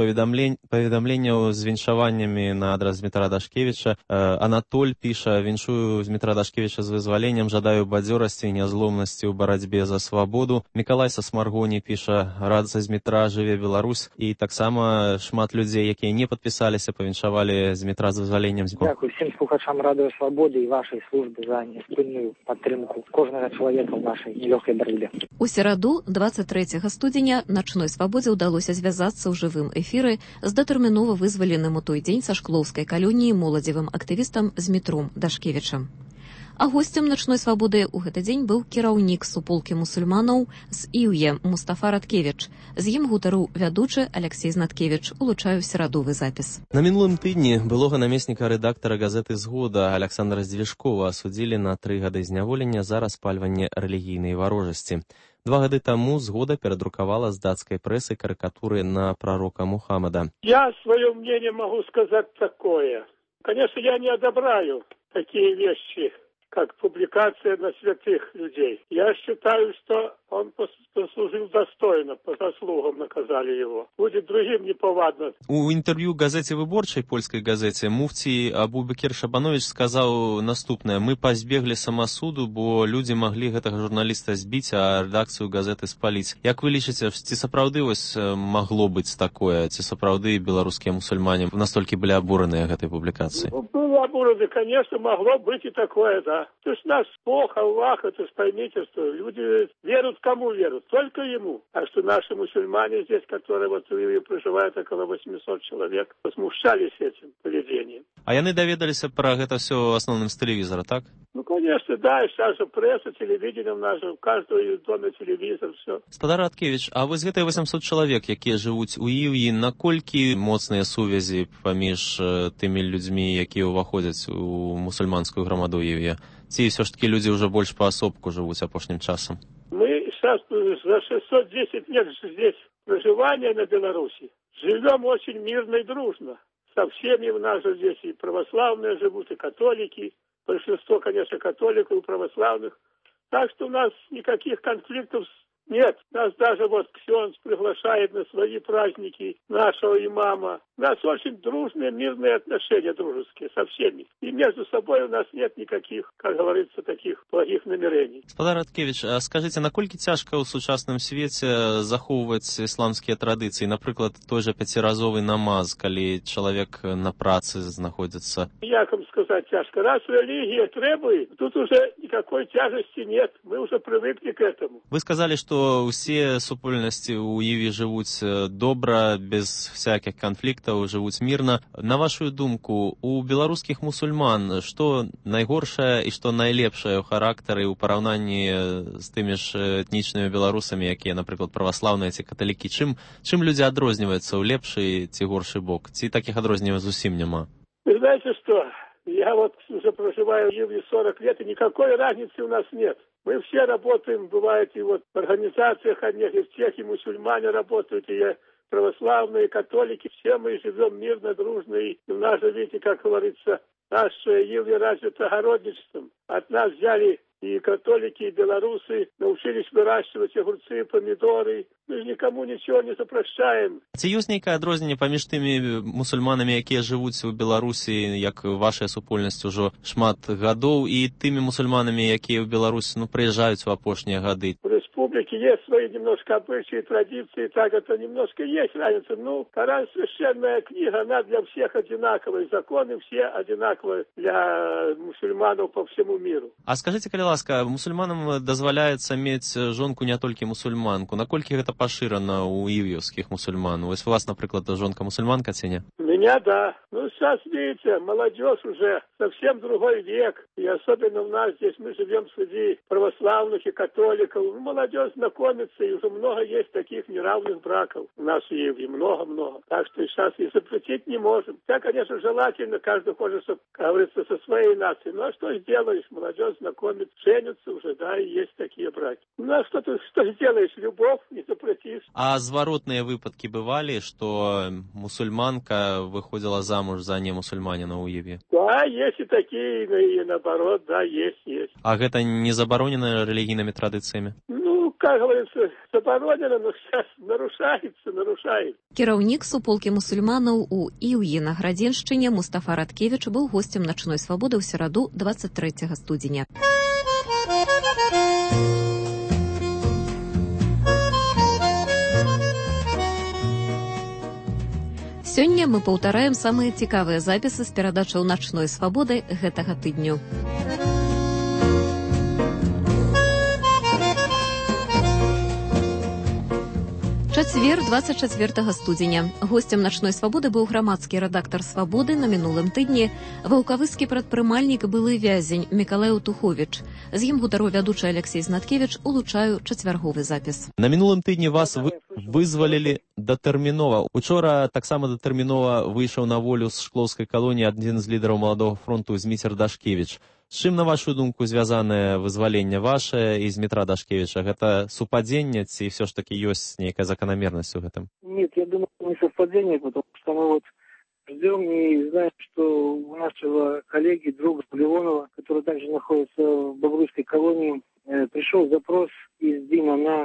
смс-паведамленняў з віншаваннямі на адрас Змітра Дашкевіча. Анатоль піша: «Віншую Змітра Дашкевіча з вызваленнем, жадаю бадзёрасці і нязломнасці ў барацьбе за свабоду». Мікалай са Смаргоні піша: «Рад за Змітра, жыве Беларусь». І таксама шмат людзей, якія не падпісаліся, павіншавалі Змітра з вызваленнем. Дзякуй всім слухачам радыё «Свабоды» і вашай службы за неспынную падтрымку кожнага чалавека ў нашай нелёгкай барацьбе. У сераду, 23 студзеня, начной свабодзе ўдалося звязацца ў жывым эфіры з датэрмінова вызваленым у той дзень са шклоўскай калоніі моладзевым актывістам Змітром Дашкевічам. А госцем начной свабоды ў гэты дзень быў кіраўнік суполкі мусульманаў з Іўе Мустафа Радкевіч. З ім гутарыў вядучы Алексей Знаткевіч. Улучаю серадовы запіс. На мінулым тыдні былога намесніка рэдактара газеты «Згода» Александра Здвижкова асудзілі на 3 гады зняволення за распальванне рэлігійнай варожасці. 2 гады таму «Згода» перадрукавала з дацкай прэсы карыкатуры на пророка Мухаммада. Я свое мнение могу сказать такое. Конечно, я не одобряю такие вещи, как публикация на святых людей. Я считаю, что он послужил достойно, по заслугам наказали его. Будет другим неповадно. У інтэрв'ю газеце «Выборчай», польскай газеце, муфці Абубакір Шабанович сказаў наступнае: «Мы пазбеглі самасуду, бо людзі маглі гэтага журналіста збіць, а рэдакцыю газеты спаліць». Як вы лічыце, ці сапраўды магло быць такое? Ці сапраўды беларускія мусульмане настолькі былі абураныя гэтай публікацыяй? Были обураны, конечно, могло быть и такое, да. То есть наш Бог, Аллах, это ж поймите, что люди верят, кому верят? Только ему. А что наши мусульмане здесь, которые вот проживают около 800 человек, возмущались этим поведением. А яны даведаліся пра гэта все в основном з тэлевізора, так? Конечно, да, и сейчас же пресса, телевидение у нас же, в каждом доме телевизор, все. Спадар Радкевіч, а вось гэтыя 800 чалавек, якія жывуць у Іўі, наколькі моцныя сувязі паміж тымі людзьмі, якія ўваходзяць у мусульманскую грамаду Іўе? Ці ўсё ж таки людзі ўжо больш паасобку жывуць апошнім часам? Мы сейчас за 610 лет здесь проживания на Беларуси живем очень мирно и дружно. Со всеми у нас же здесь и православные живут, и католики. Большинство, конечно, католиков и православных. Так что у нас никаких конфликтов нет. Нас даже вот ксенц приглашает на свои праздники нашего имама. У нас очень дружные, мирные отношения, дружеские, со всеми. И между собой у нас нет никаких, как говорится, таких благих намерений. Спадар Радкевич, а скажите, наколькі цяжка ў сучасным свеце захоўваць ісламскія традыцыі, напрыклад, той же пяціразовы намаз, калі чалавек на працы знаходзіцца? Як вам сказать тяжко? Раз религия требует, тут уже никакой тяжести нет. Мы уже привыкли к этому. Вы сказали, што ўсе супольнасці ў ІВІ жывуць добра, без всякіх канфліктаў, жывуць мірна. На вашу думку, у беларускіх мусульман што найгоршае і што найлепшае ў характары ў параўнанні з тымі ж этнічнымі беларусамі, якія, напрыклад, праваслаўныя ці каталікі? Чым людзі адрозніваюцца ў лепшы ці горшы бок? Ці такіх адрозніваў зусім няма? Вы знаете что? Я вот уже проживаю в ИВИ 40 лет, и никакой разницы у нас нет. Мы все работаем, бывает, и вот в организациях одних, и в тех, и мусульмане работают, и православные, и католики. Все мы живем мирно, дружно, и у нас же, видите, как говорится, наше ИВИ развито огородничеством. От нас взяли и католики, и белорусы, научились выращивать огурцы, помидоры. Мы же никому ничего не запрещаем. Ці ёсць нейкае адрозненне паміж тымі мусульманамі, якія жывуць у Беларусі, як вашая супольнасць ужо шмат гадоў, і тымі мусульманамі, якія ў Беларусі прыязджаюць у апошнія гады? В республике есть свои немножко обычаи, традиции, так это немножко есть разница. Ну, Коран, священная книга, она для всех одинаковая. Законы все одинаковые для мусульманов по всему миру. А скажите, калі ласка, мусульманам дазваляецца мець жонку не толькі мусульманку. Наколькі гэта пашырана у івіўскіх мусульман? Вось у вас, напрыклад, жонка мусульманка ці не? У меня, да. Ну, сейчас, видите, молодежь уже совсем другой век. И особенно у нас здесь мы живем среди православных и католиков. Ну, молодежь знакомится, и уже много есть таких неравных браков у нас в Иве. Много-много. Так что сейчас и запретить не можем. Хотя, конечно, желательно, каждый хочет, чтобы, как говорится, со своей нацией. Ну, а что сделаешь? Молодежь знакомится, женится уже, да, и есть такие браки. Ну, а что сделаешь? Любовь не запретишь. А зворотные выпадки бывали, что мусульманка выходила замуж за немусульманина у Иве? Да, есть и такие, и наоборот, да, есть. А это не заборонено религийными традициями? Ну, как говорится, заборонено, но сейчас нарушается. Кіраўнік суполкі мусульманаў у Іўі на Градзеншчыне Мустафа Радкевич быў госцем начной свабоды ў сераду 23 студзеня. Сёння мы паўтараем самыя цікавыя запісы з перадачаў начной свабоды гэтага тыдню. Чацвер, 24 студзеня. Госцем начной свабоды быў грамадскі рэдактар свабоды на мінулым тыдні, ваўкавыскі прадпрымальнік былы вязень Мікалай Туховіч. З ім гутару вядучы Алексей Знаткевіч, улучаю чацвярговы запіс. На мінулым тыдні вас вызвалілі датэрмінова. Учора таксама датэрмінова выйшаў на волю з шклоўскай калоніі адзін з лідараў маладога фронту Зміцер Дашкевіч. З чым, на вашу думку, звязанае вызваленне ваше і Змітра Дашкевіча? Гэта супадзенне ці все ж таки ёсць нейкая закономерность в этом? Нет, я думаю, не совпадение, потому что мы вот ждем и знаем, что у нашего коллеги, друга Леонова, который также находится в Бобруйской колонии, пришел запрос из ДИМа на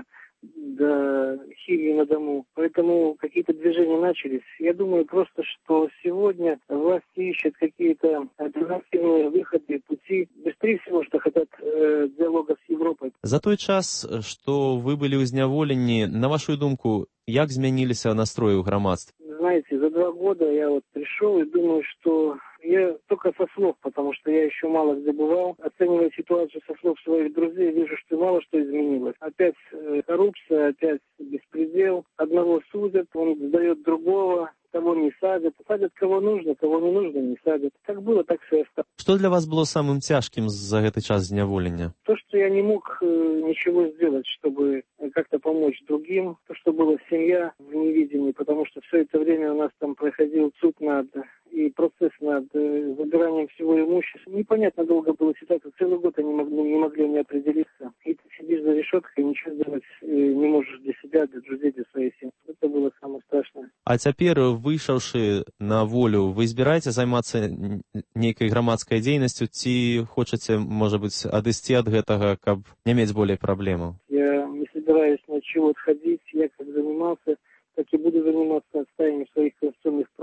химию на дому. Поэтому какие-то движения начались. Я думаю просто, что сегодня власти ищут какие-то альтернативные выходы, пути. Быстрее всего, что хотят диалога с Европой. За той час, што вы былі ў зняволенні, на вашу думку, як змяніліся настроі ў грамадстве? Знаете, за 2 года я вот пришел и думаю, что я только со слов, потому что я еще мало где бывал, оценивая ситуацию со слов своих друзей, вижу, что мало что изменилось. Опять коррупция, опять беспредел. Одного судят, он сдает другого, кого не садят. Садят кого нужно, кого не нужно, не садят. Как было, так все и осталось. Что для вас было самым тяжким за этот час зняволення? То, что я не мог ничего сделать, чтобы как-то помочь другим. То, что была семья в невидении, потому что все это время у нас там проходил суд и процесс над забиранием всего имущества. Непонятно долго была ситуация. Целый год они не могли не определиться. И ты сидишь за решеткой и ничего сделать не можешь для себя, для друзей, для своей семьи. Это было самое страшное. А цяпер, выйшаўшы на волю, вы збіраеце займацца нейкай грамадскай дзейнасцю ці хочаце, можа быць, адысці ад гэтага, каб не мець болей праблемаў? Я не собираюсь ни от чего отходить. Я как занимался, так и буду заниматься отстаиванием своих конституционных прав.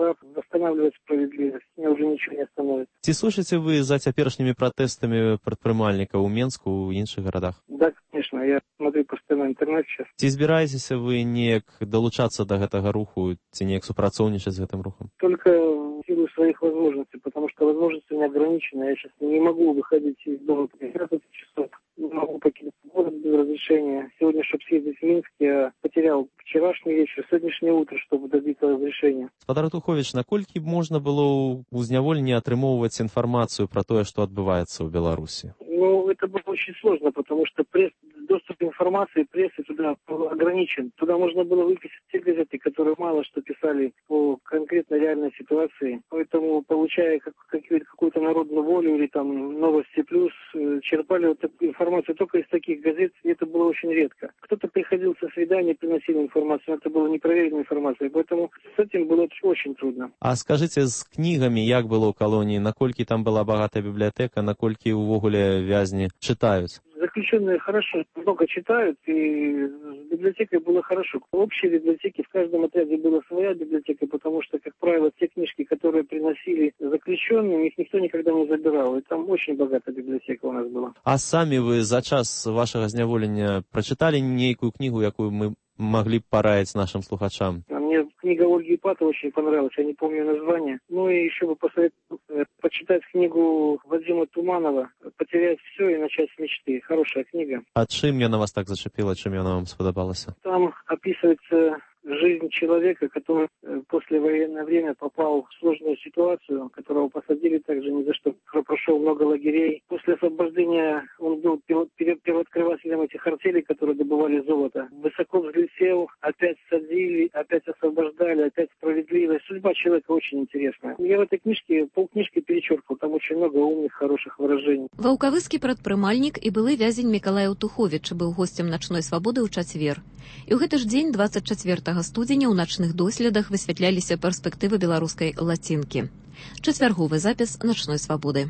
прав, восстанавливать справедливость. Меня уже ничего не остановит. Ці сочыце вы за цяперашнімі пратэстамі прадпрымальнікаў у Менску, у іншых гарадах? Да, конечно, я смотрю постоянно интернет сейчас. Ці збіраецеся вы неяк далучацца да гэтага руху, ці неяк супрацоўнічаць з гэтым рухам? Только в силу своих возможностей, потому что возможности у меня ограничены. Я сейчас не могу выходить из дома по 15 часов, не могу покинуть город без разрешения. Сегодня, чтобы съездить в Минск, я потерял вчерашний вечер, сегодняшнее утро, чтобы добиться разрешения. Спадар Тухович, наколькі можна было ў зняволенні атрымоўваць інфармацыю пра тое, што адбываецца ў Беларусі? Ну, это было очень сложно, потому что доступ к информации прессы туда ограничен. Туда можно было выписать те газеты, которые мало что писали по конкретно реальной ситуации. Поэтому, получая какую-то народную волю или там Новости Плюс, черпали вот такую информацию только из таких газет, и это было очень редко. Кто-то приходил со свидания, приносил информацию, но это была непроверенная информация, поэтому с этим было очень трудно. А скажите, з книгами як было ў калоніі, наколькі там была багатая бібліятэка, наколькі увогуле вязні читают? Заключенные хорошо, много читают, и с библиотекой было хорошо. В общей библиотеке в каждом отряде была своя библиотека, потому что, как правило, те книжки, которые приносили заключенным, их никто никогда не забирал. И там очень богатая библиотека у нас была. А сами вы за час вашего зняволення прочитали нейкую книгу, якую мы могли б параить нашим слухачам? Мне книга Ольги Ипатовой очень понравилась, я не помню название. Ну и еще бы посоветовал почитать книгу Вадима Туманова «Потерять все и начать с мечты». Хорошая книга. А чим яна вас так зачепила, чим яна вам сподобалася? Там описывается жизнь человека, который после военного время попал в сложную ситуацию, которого посадили также ни за что, прошел много лагерей. После освобождения он был первооткрывателем этих артелей, которые добывали золото. Высоко взлетел, опять садили, опять освобождали, опять справедливость. Судьба человека очень интересная. Я в этой книжке полкнижки перечеркнул, там очень много умных, хороших выражений. Ваўкавыскі прадпрымальнік і былы вязень Мікалай Тухович быў госцем начной свабоды ў чацвер. І ў гэты ж дзень, 24 студзеня, у начных доследах высвятляліся перспектывы беларускай лацінкі. Чацвярговы запіс начной свабоды.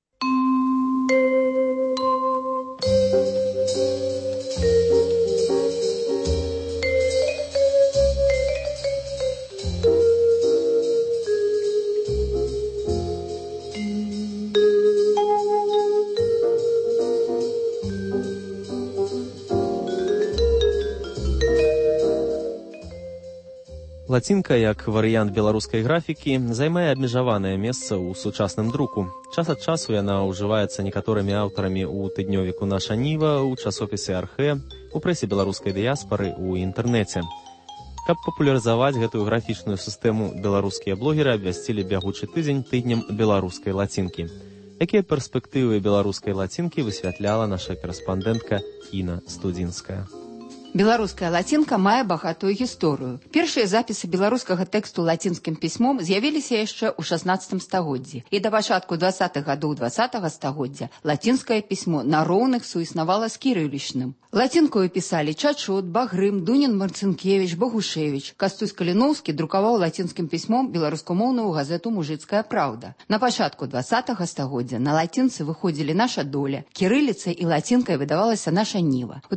Лацінка, як варыянт беларускай графікі, займае абмежаванае месца ў сучасным друку. Час ад часу яна ўжываецца некаторымі аўтарамі ў тыднёвіку «Наша Ніва», у часопісе «Архэ», у прэсе беларускай дыяспары, у інтэрнэце. Каб папулярызаваць гэтую графічную сістэму, беларускія блогеры абвясцілі бягучы тыдзень тыднем беларускай лацінкі. Якія перспектывы беларускай лацінкі высвятляла наша карэспандэнтка Інна Студзінская. Беларуская лацінка мае багатую гісторыю. Першыя запісы беларускага тэксту лацінскім пісьмом з'явіліся яшчэ ў 16 стагоддзі. І да пачатку 20-х гадоў 20-го стагоддзя лацінскае пісьмо на роўных суіснавала з кірылічным. Лацінкою пісалі Чачот, Багрым, Дунін Марцынкевіч, Багушевіч. Кастусь Каліноўскі друкаваў лацінскім пісьмом беларускамоўную газету «Мужыцкая праўда». На пачатку 20-го стагоддзя на лацінцы выходзілі «Наша доля», кірыліцай і лацінкай выдавалася «Наша Ніва». У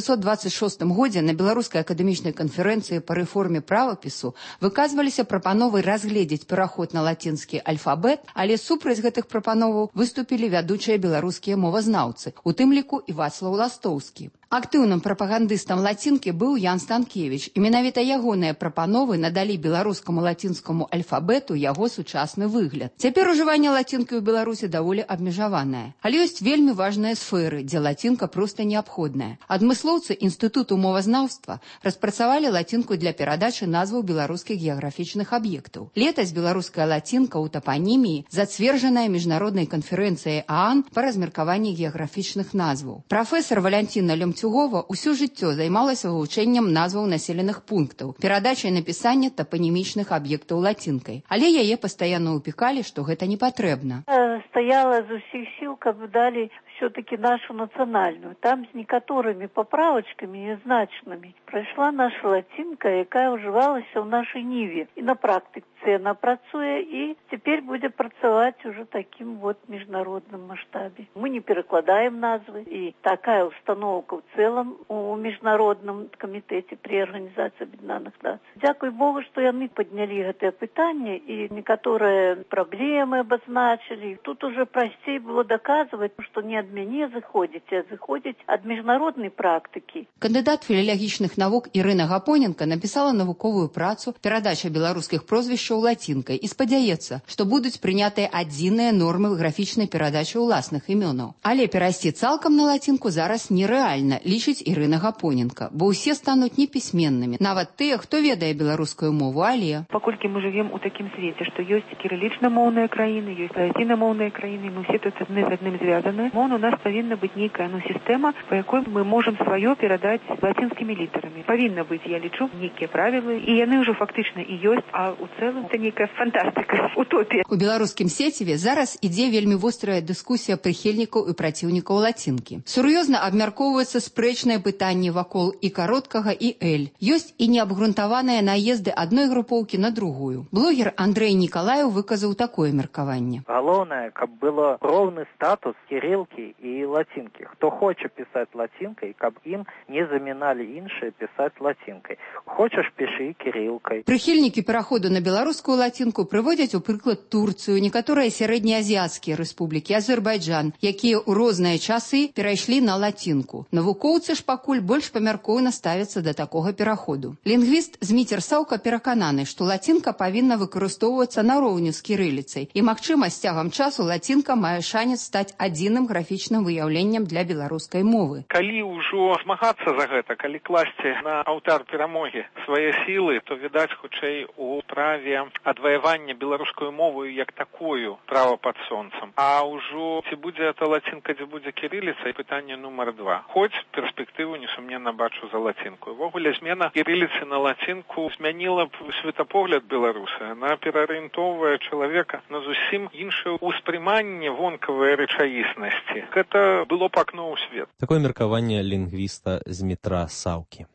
1926 годзе на беларускай акадэмічнай канферэнцыі па рэформе правапісу выказваліся прапановы разгледзець пераход на лацінскі альфабет, але супраць гэтых прапановаў выступілі вядучыя беларускія мовазнаўцы, у тым ліку і Вацлаў Ластоўскі. Актыўным прапагандыстам лацінкі быў Ян Станкевіч, і менавіта ягоныя прапановы надалі беларускаму лацінскаму альфабету яго сучасны выгляд. Цяпер ужыванне лацінкі ў Беларусі даволі абмежаванае. Але ёсць вельмі важныя сферы, дзе лацінка проста неабходная. Адмыслоўцы Інстытуту мовазнаўства распрацавалі лацінку для перадачы назваў беларускіх геаграфічных аб'ектаў. Летась беларуская лацінка ў тапаніміі зацверджаная міжнароднай канферэнцыяй ААН па размеркаванні геаграфічных назваў. Прафесар Валянціна Лёмцюгова ўсё жыццё займалася вывучэннем назваў населеных пунктаў, перадачай напісання тапанімічных аб'ектаў лацінкай. Але яе пастаянна ўпікалі, што гэта не патрэбна. Стаяла з усіх сіл, каб далі все-таки нашу национальную. Там с некоторыми поправочками незначными пройшла наша латинка, якая уживалася в нашей Ниве. И на практике она працуе, и теперь будет працевать уже таким вот международном масштабе. Мы не перекладаем назвы, и такая установка в целом у Международном комитете при Организации Объединенных Наций. Дякую Богу, что яны подняли это питание, и некоторые проблемы обозначили. Тут уже простей было доказывать, что не от меня заходите, а заходите от международной практики. Кандидат філілагічных навук Ірына Гапоненко написала навуковую працу «Перадача беларускіх прозвішчаў лацінкай» і спадзяецца, што будуць прынятыя адзіныя нормы графічнай перадачы ўласных імёнаў. Але перайсці цалкам на лацінку зараз нерэальна, лічыць Ірына Гапоненко, бо ўсе стануць непісьменнымі, нават тыя, хто ведае беларускую мову, але... Паколькі мы живем у такім свеце, што ёсць кірылічна-моўныя краіны, ёсць лацінамоўныя краіны, мы все тут адны з адным звязаны. У нас павінна быць нейкая сістэма, па якой мы можам сваё перадаць лацінскімі літарамі. Павінна быць, я лічу, нейкія правілы, і яны ўжо фактычна і ёсць, а ў цэлым это нейкая фантастыка, утопія. У беларускім сеціве зараз ідзе вельмі вострая дыскусія прыхільнікаў і праціўнікаў лацінкі. Сур'ёзна абмяркоўваюцца спрэчныя пытанні вакол і кароткага, і эль. Ёсць і неабгрунтаваныя наезды адной групоўкі на другую. Блогер Андрей Николаев выказаў такое меркаванне. Галоўнае, каб было роўны статус кириллки и латинки. Кто хочет писать латинкой, каб им не заминали іншие писать латинкой. Хочешь, пиши кириллкой. Прыхільнікі пераходу на беларускую латинку прыводзяць у прыклад Турцыю, некаторыя сярэднеазіяцкія рэспублікі, Азербайджан, якія ў розныя часы перайшлі на латинку. Навукоўцы ж пакуль больш памяркоўна ставяцца да такога пераходу. Лінгвіст Зміцер Саўка перакананы, што латинка павінна выкарыстоўвацца нароўню з кірыліцай, і, магчыма, з цягам часу латинка мае шанец стаць адзіным графічным выяўленнем для беларускай мовы. Калі ўжо змагацца за гэта, калі класці на алтар перамогі свае сілы, то, відаць, хутчэй у праве адваявання беларускую мову як такую права пад сонцам. А ўжо ці будзе это лацінка, ці будзе кірыліца, і пытанне нумар 2. Хоць перспектыву, несумненна, бачу за лацінку. Увогуле, змена кірыліцы на лацінку змяніла б светапогляд беларуса. Она пераарыентоўвае чалавека на зусім іншае ўспрыманне вонкавай рэчаіснасці. Гэта было б акно ў свет. Такое меркаванне лінгвіста Змітра Саўкі.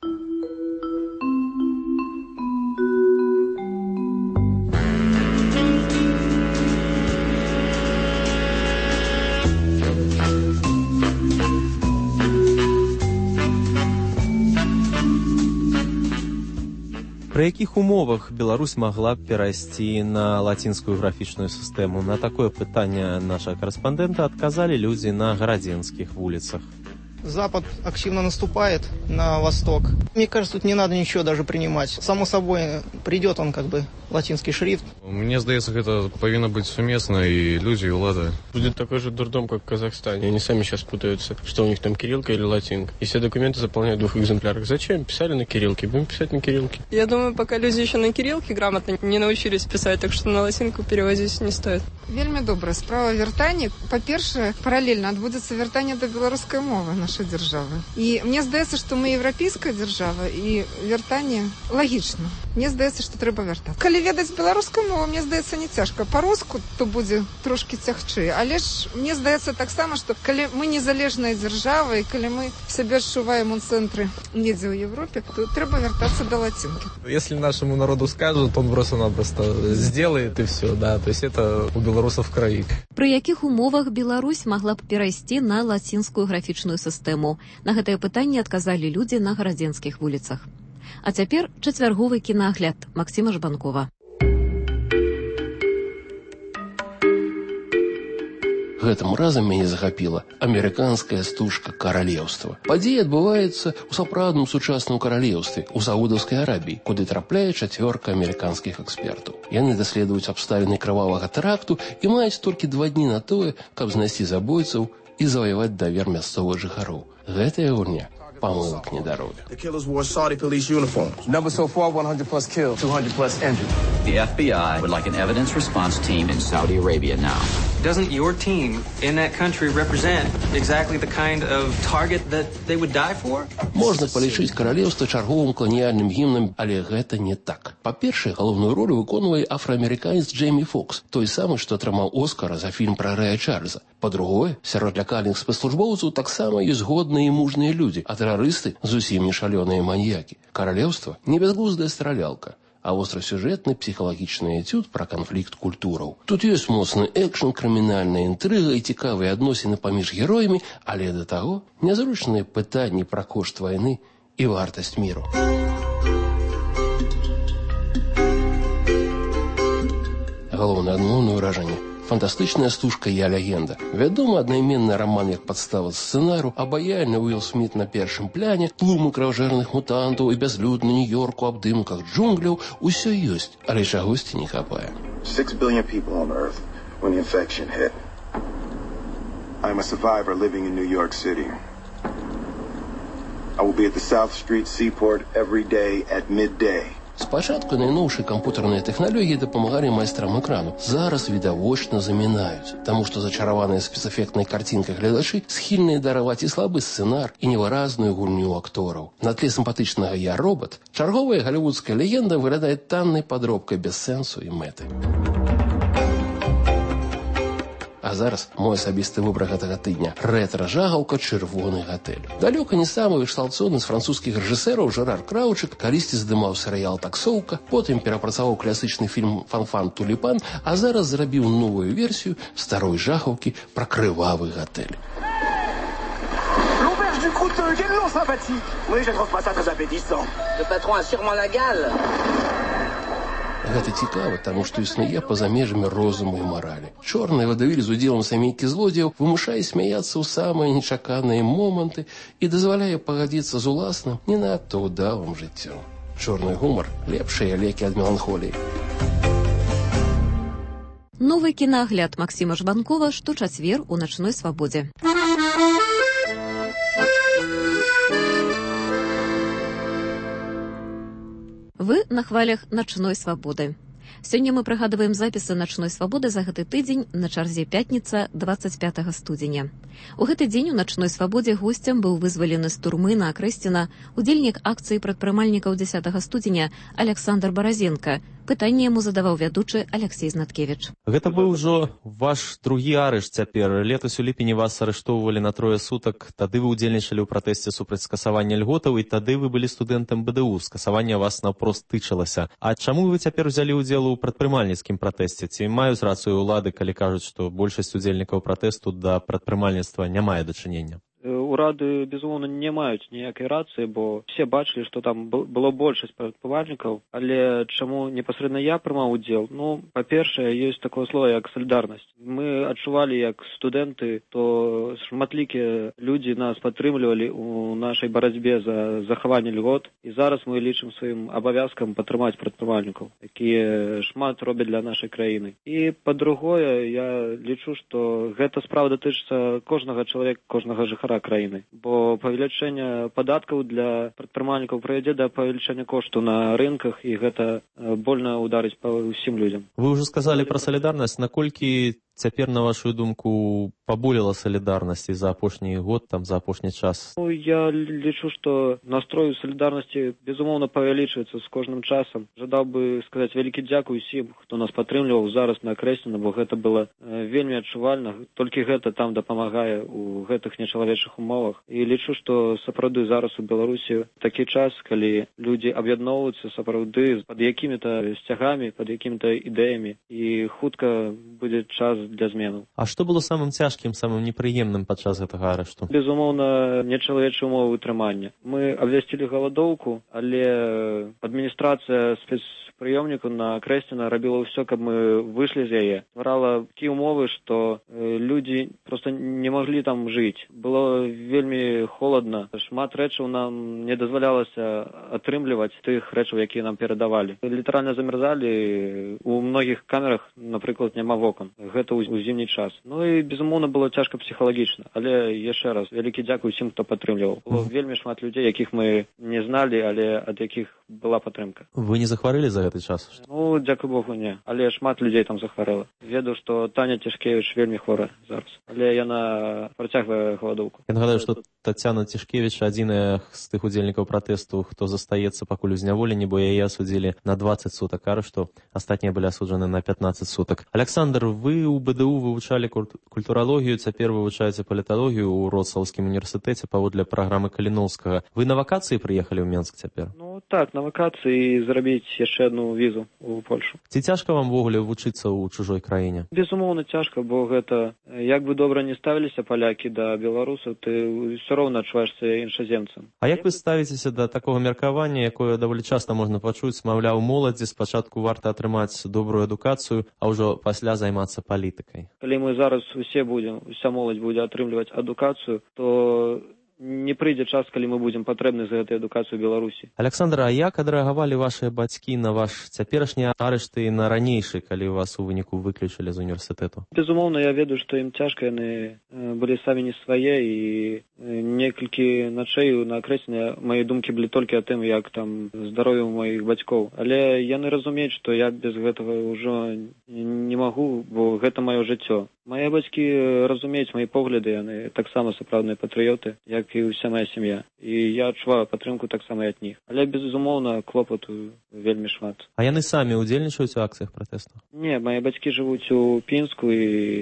Пры якіх умовах Беларусь магла б перайсці на лацінскую графічную сістэму? На такое пытанне нашага карэспандэнта адказалі людзі на гарадзенскіх вуліцах. Запад активно наступает на восток. Мне кажется, тут не надо ничего даже принимать. Само собой, придет он как бы латинский шрифт. Мне здаецца, гэта павінна быць сумесна, и люди, и влада. Будет такой же дурдом, как в Казахстане. Они сами сейчас путаются, что у них там кириллка или латинка. И все документы заполняют в 2 экземплярах. Зачем? Писали на кириллке, будем писать на кириллке. Я думаю, пока люди еще на кириллке грамотно не научились писать, так что на латинку перевозить не стоит. Вельмі добра. Справа вяртання. Па-першае, паралельна адбудзецца вяртанне да беларускай мовы нашай дзяржавы. І мне здаецца, што мы еўрапейская дзяржава, і вяртанне лагічна. Мне здаецца, што трэба вяртацца. Калі ведаць беларускую мову, мне здаецца, не цяжка. Па-руску то будзе трошкі цягчэй, але ж мне здаецца таксама, што калі мы незалежная дзяржава і калі мы сябе адчуваем у цэнтры недзе ў Европе, то трэба вяртацца да латинки. Если нашему народу скажут, он просто-напросто сделает и все, да, то есть это у белорусов крови. Пры якіх умовах Беларусь магла б перайсці на лацінскую графічную сістэму? На гэтае пытанне адказалі людзі на гарадзенскіх вуліцах. А цяпер чацвярговы кінаагляд Максіма Жбанкова. Гэтым разам мяне захапіла амерыканская стужка каралеўства. Падзея адбываецца ў сапраўдным сучасным каралеўстве ў Саудаўскай Арабіі, куды трапляе 4 амерыканскіх экспертаў. Яны даследуюць абставіны крывавага тэракту і маюць толькі 2 дні на тое, каб знайсці забойцаў і заваяваць давер мясцовых жыхароў. Гэтая гульня помылок не даруе. The killers wore Saudi police uniforms. Number so far, 100 plus killed, 200 plus injured. The FBI would like an evidence response team in Saudi Arabia now. Doesn't your team in that country represent exactly the kind of target that they would die for? Можна палічыць каралеўства чарговым каланіяльным гімнам, але гэта не так. Па-першае, галоўную ролю выконвае афраамерыканец Джеймі Фокс, той самы, што атрымаў Оскара за фільм пра Рэя Чарльза. Па-другое, сярод лякальных спецслужбоўцаў таксама ёсць годныя і мужныя людзі, а тэрарысты зусім не шалёныя маньякі. Каралеўства не бязглуздая стралялка, а острасюжэтны псіхалагічны этюд пра канфлікт культураў. Тут ёсць моцны экшн, крымінальная інтрыга і цікавыя адносіны паміж героямі, але да таго нязручныя пытанні пра кошт вайны і вартасць міру. Галоўнае адмоўнае ўражанне – фантастычная стужка «Я легенда». Вядома, аднайменны роман як падстава сцэнару, абаяльны Уилл Сміт на першым пляне, тлумы крыважэрных мутантаў і бязлюдны Нью-Йорк у абдымках джунгляў – усё ёсць, але чагосьці не хапае. 6 billion people on Earth when the infection hit. I'm a survivor living in New York City. I will be at the South Street Seaport every day at midday. Спачатку найноўшыя кампутарныя тэхналогіі дапамагалі майстрам экрану. Зараз відавочна замінаюць, таму што зачараваныя спецэфектнай карцінкай гледачы схільныя дараваць і слабы сцэнар, і невыразную гульню актораў. На тле сімпатычнага «Я робот» чарговая галівудская легенда выглядае таннай падробкай без сэнсу і мэты. А зараз мой асабісты выбар гэтага тыдня – рэтра-жагаўка «Чырвоны гатэль». Далёка не самы вышлаўцоўны з французскіх рэжысэраў Жерар Краучык калісьці здымаў серыял «Таксоўка», потым перапрацаваў класічны фільм «Фан-фан Туліпан», а зараз зрабіў новую версію старой жагаўкі пра крывавы гатэль. L'auberge du Croûteux, quel nom sympathique! Oui, je trouve pas ça très appétissant. Le patron a sûrement la gale. Гэта цікава, таму што існуе па-за межамі розуму і маралі. Чорны вадавіль з удзелам сямейкі злодзеяў вымушае смяяцца ў самыя нечаканыя моманты і дазваляе пагадзіцца з уласным не надта ўдалым жыццём. Чорны гумар – лепшыя лекі ад меланхоліі. Новы кінагляд Максіма Жбанкова шточацвер у начной свабодзе. Вы на хвалях начной свабоды. Сёння мы прыгадваем запісы начной свабоды за гэты тыдзень на чарзе пятніца 25 студзеня. У гэты дзень у начной свабодзе госцям быў вызвалены з турмы на Акрэсціна удзельнік акцыі прадпрымальнікаў 10 студзеня Александр Баразенко. Пытанне яму задаваў вядучы Алексей Знаткевіч. Гэта быў ужо ваш другі арышт цяпер. Летась у ліпені вас арыштоўвалі на 3 сутак. Тады вы ўдзельнічалі ў пратэсце супраць скасавання льготаў, і тады вы былі студэнтам БДУ. Скасаванне вас наўпрост тычылася. А чаму вы цяпер узялі ўдзел у прадпрымальніцкім пратэсце? Ці маюць рацыю ўлады, калі кажуць, што большасць удзельнікаў пратэсту да прадпрымальніцтва не мае дачынення? Урады, безумоўна, не маюць ніякай рацыі, бо все бачылі, што там было большасць прадпрымальнікаў, але чаму непасрэдна я прымаў удзел? Ну, па-першае, ёсць такое слово, як салідарнасць. Мы адчувалі, як студэнты, то шматлікія людзі нас падтрымлівалі ў нашай барацьбе за захаванне льгот, і зараз мы лічым сваім абавязкам падтрымаць прадпрымальнікаў, якія шмат робяць для нашай краіны. І, па-другое, я лічу, што гэта справа датычыцца кожнага чалавека, кожнага жыхара краіны, бо павелічэнне падаткаў для прадпрымальнікаў прывядзе да павелічэння кошту на рынках, і гэта больна ударыць па ўсім людзям. Вы ўжо сказалі пра салідарнасць. Наколькі цяпер, на вашу думку, паболела салідарнасці за апошні год, там, за апошні час? Ну, я лічу, што настрой салідарнасці, безумоўна, павялічваецца з кожным часам. Жадаў бы сказаць вялікі дзякуй усім, хто нас падтрымліваў зараз на Акрэсціна, бо гэта было вельмі адчувальна. Толькі гэта там дапамагае у гэтых нечалавечых умовах. І лічу, што сапраўды зараз у Беларусі такі час, калі людзі аб'ядноўваюцца сапраўды пад якімі-то сцягамі, пад якімі-то ідэямі, і хутка будзе час для зменаў. А што было самым цяжкім, самым непрыемным падчас гэтага арышту? Безумоўна, нечалавечыя умовы ўтрымання. Мы абвясцілі галадоўку, але адміністрацыя спецпрыёмніку на Акрэсціна рабіла ўсё, каб мы выйшлі з яе. Стварала такія умовы, што людзі проста не маглі там жыць. Было вельмі холадна. Шмат рэчаў нам не дазвалялася атрымліваць тых рэчаў, якія нам перадавалі. Літаральна замерзалі. У многіх камерах, напрыклад, няма вокон. Гэта у зімні час. Ну і, безумоўна, было цяжка псіхалагічна. Але, яшчэ раз, вялікі дзякуй усім, хто падтрымліваў. Было вельмі шмат людзей, якіх мы не зналі, але ад якіх была падтрымка. Вы не захварылі за гэты час? Ну, дзякуй Богу, не. Але шмат людзей там захварэла. Ведаю, што Таня Цішкевіч вельмі хворая зараз. Але яна працягвае галадоўку. Я нагадаю, што Тацяна Цішкевіч адзіная з тых удзельнікаў пратэсту, хто застаецца пакуль у зняволенні, бо яе асудзілі на 20 сутак арышту, астатнія былі асуджаны на 15 сутак. Александр, вы ў БДУ вывучалі культуралогію, цяпер вывучаеце паліталогію ў Вроцлаўскім універсітэце паводле праграмы Каліноўскага. Вы на вакацыі прыехалі ў Менск цяпер? Ну так, на вакацыі зрабіць яшчэ адну візу ў Польшу. Ці цяжка вам ввогуле вучыцца ў чужой краіне? Безумоўна, цяжка, бо гэта, як бы добра не ставіліся палякі да беларусаў, ты ўсё роўна адчуваешся іншаземцам. А як вы ставіцеся да такога меркавання, якое даволі часта можна пачуць, маўляў, моладзі спачатку варта атрымаць добрую адукацыю, а ўжо пасля займацца палітыкай? Калі мы зараз уся моладзь будзе атрымліваць адукацыю, то не прыйдзе час, калі мы будзем патрэбны за гэтую адукацыю Беларусі. Александр, а як адрэагавалі вашыя бацькі на ваш цяперашні арышт і на ранейшы, калі вас у выніку выключылі з універсітэту? Безумоўна, я ведаю, што ім цяжка, яны былі самі не свае, і некалькі начэй на акрэсленне мае думкі былі толькі о тым, як там здароўе ў маіх бацькоў. Але яны разумеюць, што я без гэтага ўжо не магу, бо гэта маё жыццё. Мае бацькі разумеюць мае погляды, яны таксама сапраўдныя патрыёты, як і ўся моя сям'я. І я адчуваю падтрымку таксама і ад них. Але, безумоўна, клопату вельмі шмат. А яны самі удзельнічаюць у акцыях пратэсту? Не, мае бацькі жывуць у Пінску і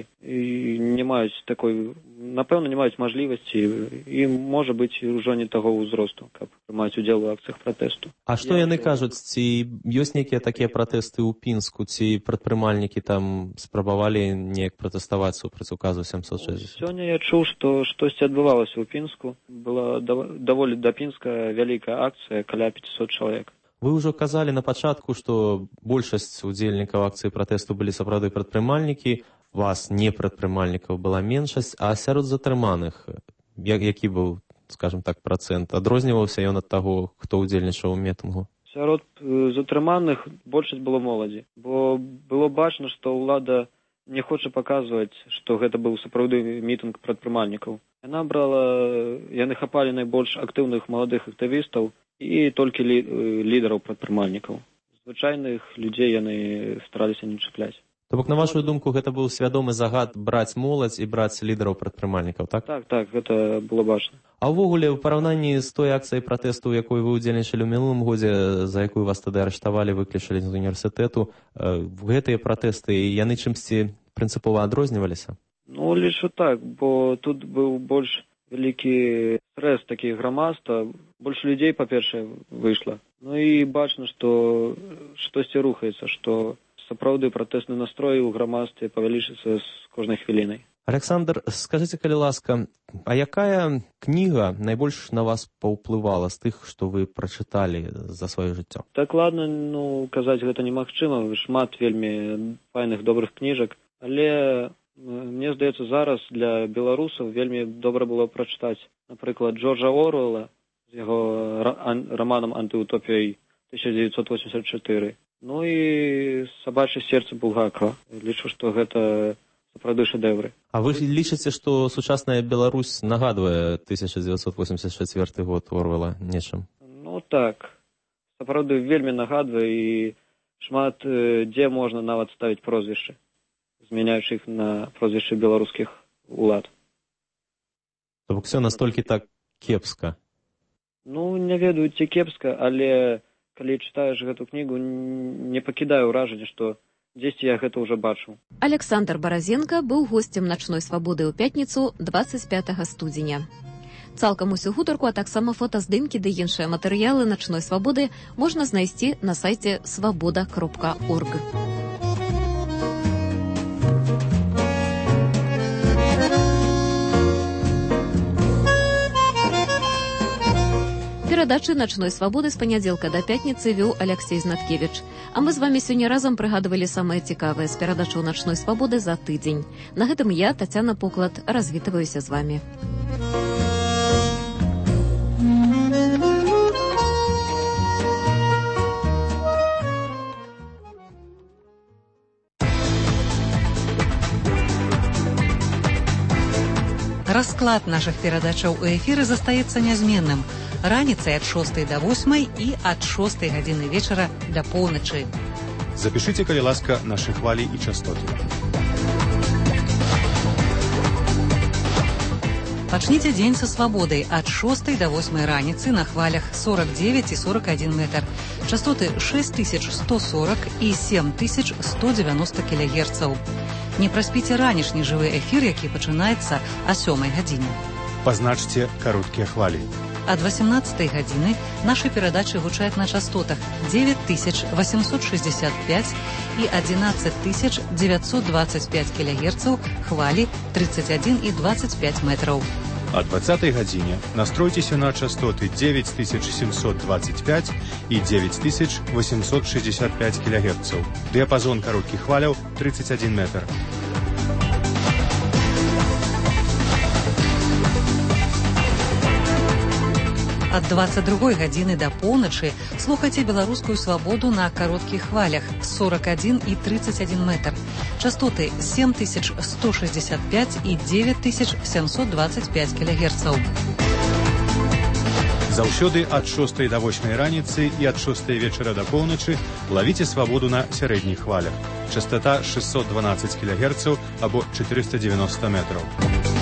не маюць такой, напэўна, не маюць мажлівасці і, можа быць, ўжо не таго ўзросту, каб прымаць удзел у акцыях пратэсту. А што яны кажуць? Ці ёсць нейкія такія пратэсты ў Пінску? Ці прадпрымальнікі там спрабавалі неяк пратэставаць супраць указу 760? Сёння я чуў, што штосьці адбывалася ў Пінску. Была даволі да Пінска вялікая акцыя, каля 500 чалавек. Вы ўжо казалі на пачатку, што большасць удзельнікаў акцыі пратэсту былі сапраўды прадпрымальнікі, вас не прадпрымальнікаў была меншасць, а сярод затрыманых, які быў, скажем так, працэнт? Адрозніваўся ён ад таго, хто удзельнічаў у мітынгу? Сярод затрыманых большасць было моладзі, бо было бачна, што ўлада не хоча паказваць, што гэта быў сапраўды мітынг прадпрымальнікаў. Яны хапалі найбольш актыўных маладых актывістаў і толькі лідараў прадпрымальнікаў. Звычайных людзей яны стараліся не чапляць. То бок, на вашу думку, гэта быў свядомы загад браць моладзь і браць лідараў прадпрымальнікаў, так? Так, гэта было бачна. А ўвогуле, ў параўнанні з той акцыяй пратэсту, у якой вы ўдзельнічалі ў мінулым годзе, за якую вас тады арыштавалі, выключылі з універсітэту, гэтыя пратэсты, яны чымсьці прынцыпова адрозніваліся? Ну, лічу так, бо тут быў больш вялікі стрэс такі грамадства, больш людзей, па-першае, выйшла. Ну і бачна, што штосьці рухаецца, што сапраўды пратэсны настрой у грамадстве павялічыцца з кожнай хвілінай. Александр, скажыце, калі ласка, а якая кніга найбольш на вас паўплывала з тых, што вы прачыталі за сваё жыццё? Дакладна, казаць гэта немагчыма, шмат вельмі файных добрых кніжак, але мне здаецца, зараз для беларусаў вельмі добра было прачытаць, напрыклад, Джорджа Оруэлла з яго раманам «Антыутопіяй» 1984. Ну і «Сабачье сердце» Булгакова. Лічу, што гэта сапраўды шэдэўры. А вы лічыце, што сучасная Беларусь нагадвае 1984 год Оруэлла нечым? Ну так, сапраўды вельмі нагадвае, і шмат дзе можна нават ставіць прозвішчы, змяняючы іх на прозвішчы беларускіх улад. То бок всё настолькі так кепска? Ну, не ведаю, ці кепска, але калі чытаеш гэту кнігу, не пакідае ўражанне, што дзесьці я гэта ўжо бачыў. Александр Баразенка быў госцем «Начной свабоды» ў пятніцу 25 студзеня. Цалкам усю гутарку, а таксама фотаздымкі ды іншыя матэрыялы «Начной свабоды» можна знайсці на сайце свабода.орг. Перадачы «Начной свабоды» з панядзелка да пятніцы вёў Алексей Знаткевіч. А мы з вамі сёння разам прыгадвалі самае цікавае з перадачаў «Начной свабоды» за тыдзень. На гэтым я, Тацяна Поклад, развітваюся з вамі. Расклад наших перадачаў у эфіры застаецца нязменным. раніцай ад 6 до 8 і ад 6 гадзіны вечара да поўначы. Запишите, калі ласка, наши хвалі і частоты. Пачніце дзень са свабодай ад 6 до 8 раніцы на хвалях 49 і 41 метр. Частоты 6140 і 7190 кГц. Не праспіце ранішні жывы эфір, які пачынаецца о 7 гадзіне. Пазначце кароткія хвалі. Ад 18 гадзіны нашы перадачы гучаць на частотах 9865 і 11925 кГц, хвалі 31 і 25 метраў. О 20 гадзіне настройцеся на частоты 9725 і 9865 кГц. Дыяпазон кароткіх хваляў 31 метр. Ад 22 гадзіны да поўначы слухайце беларускую свабоду на кароткіх хвалях 41 і 31 метр. Частоты 7165 і 9725 кГц. Заўсёды ад 6 до 8 раніцы і ад 6 вечара да поўначы лавіце свабоду на сярэдніх хвалях. Частота 612 кГц або 490 метраў.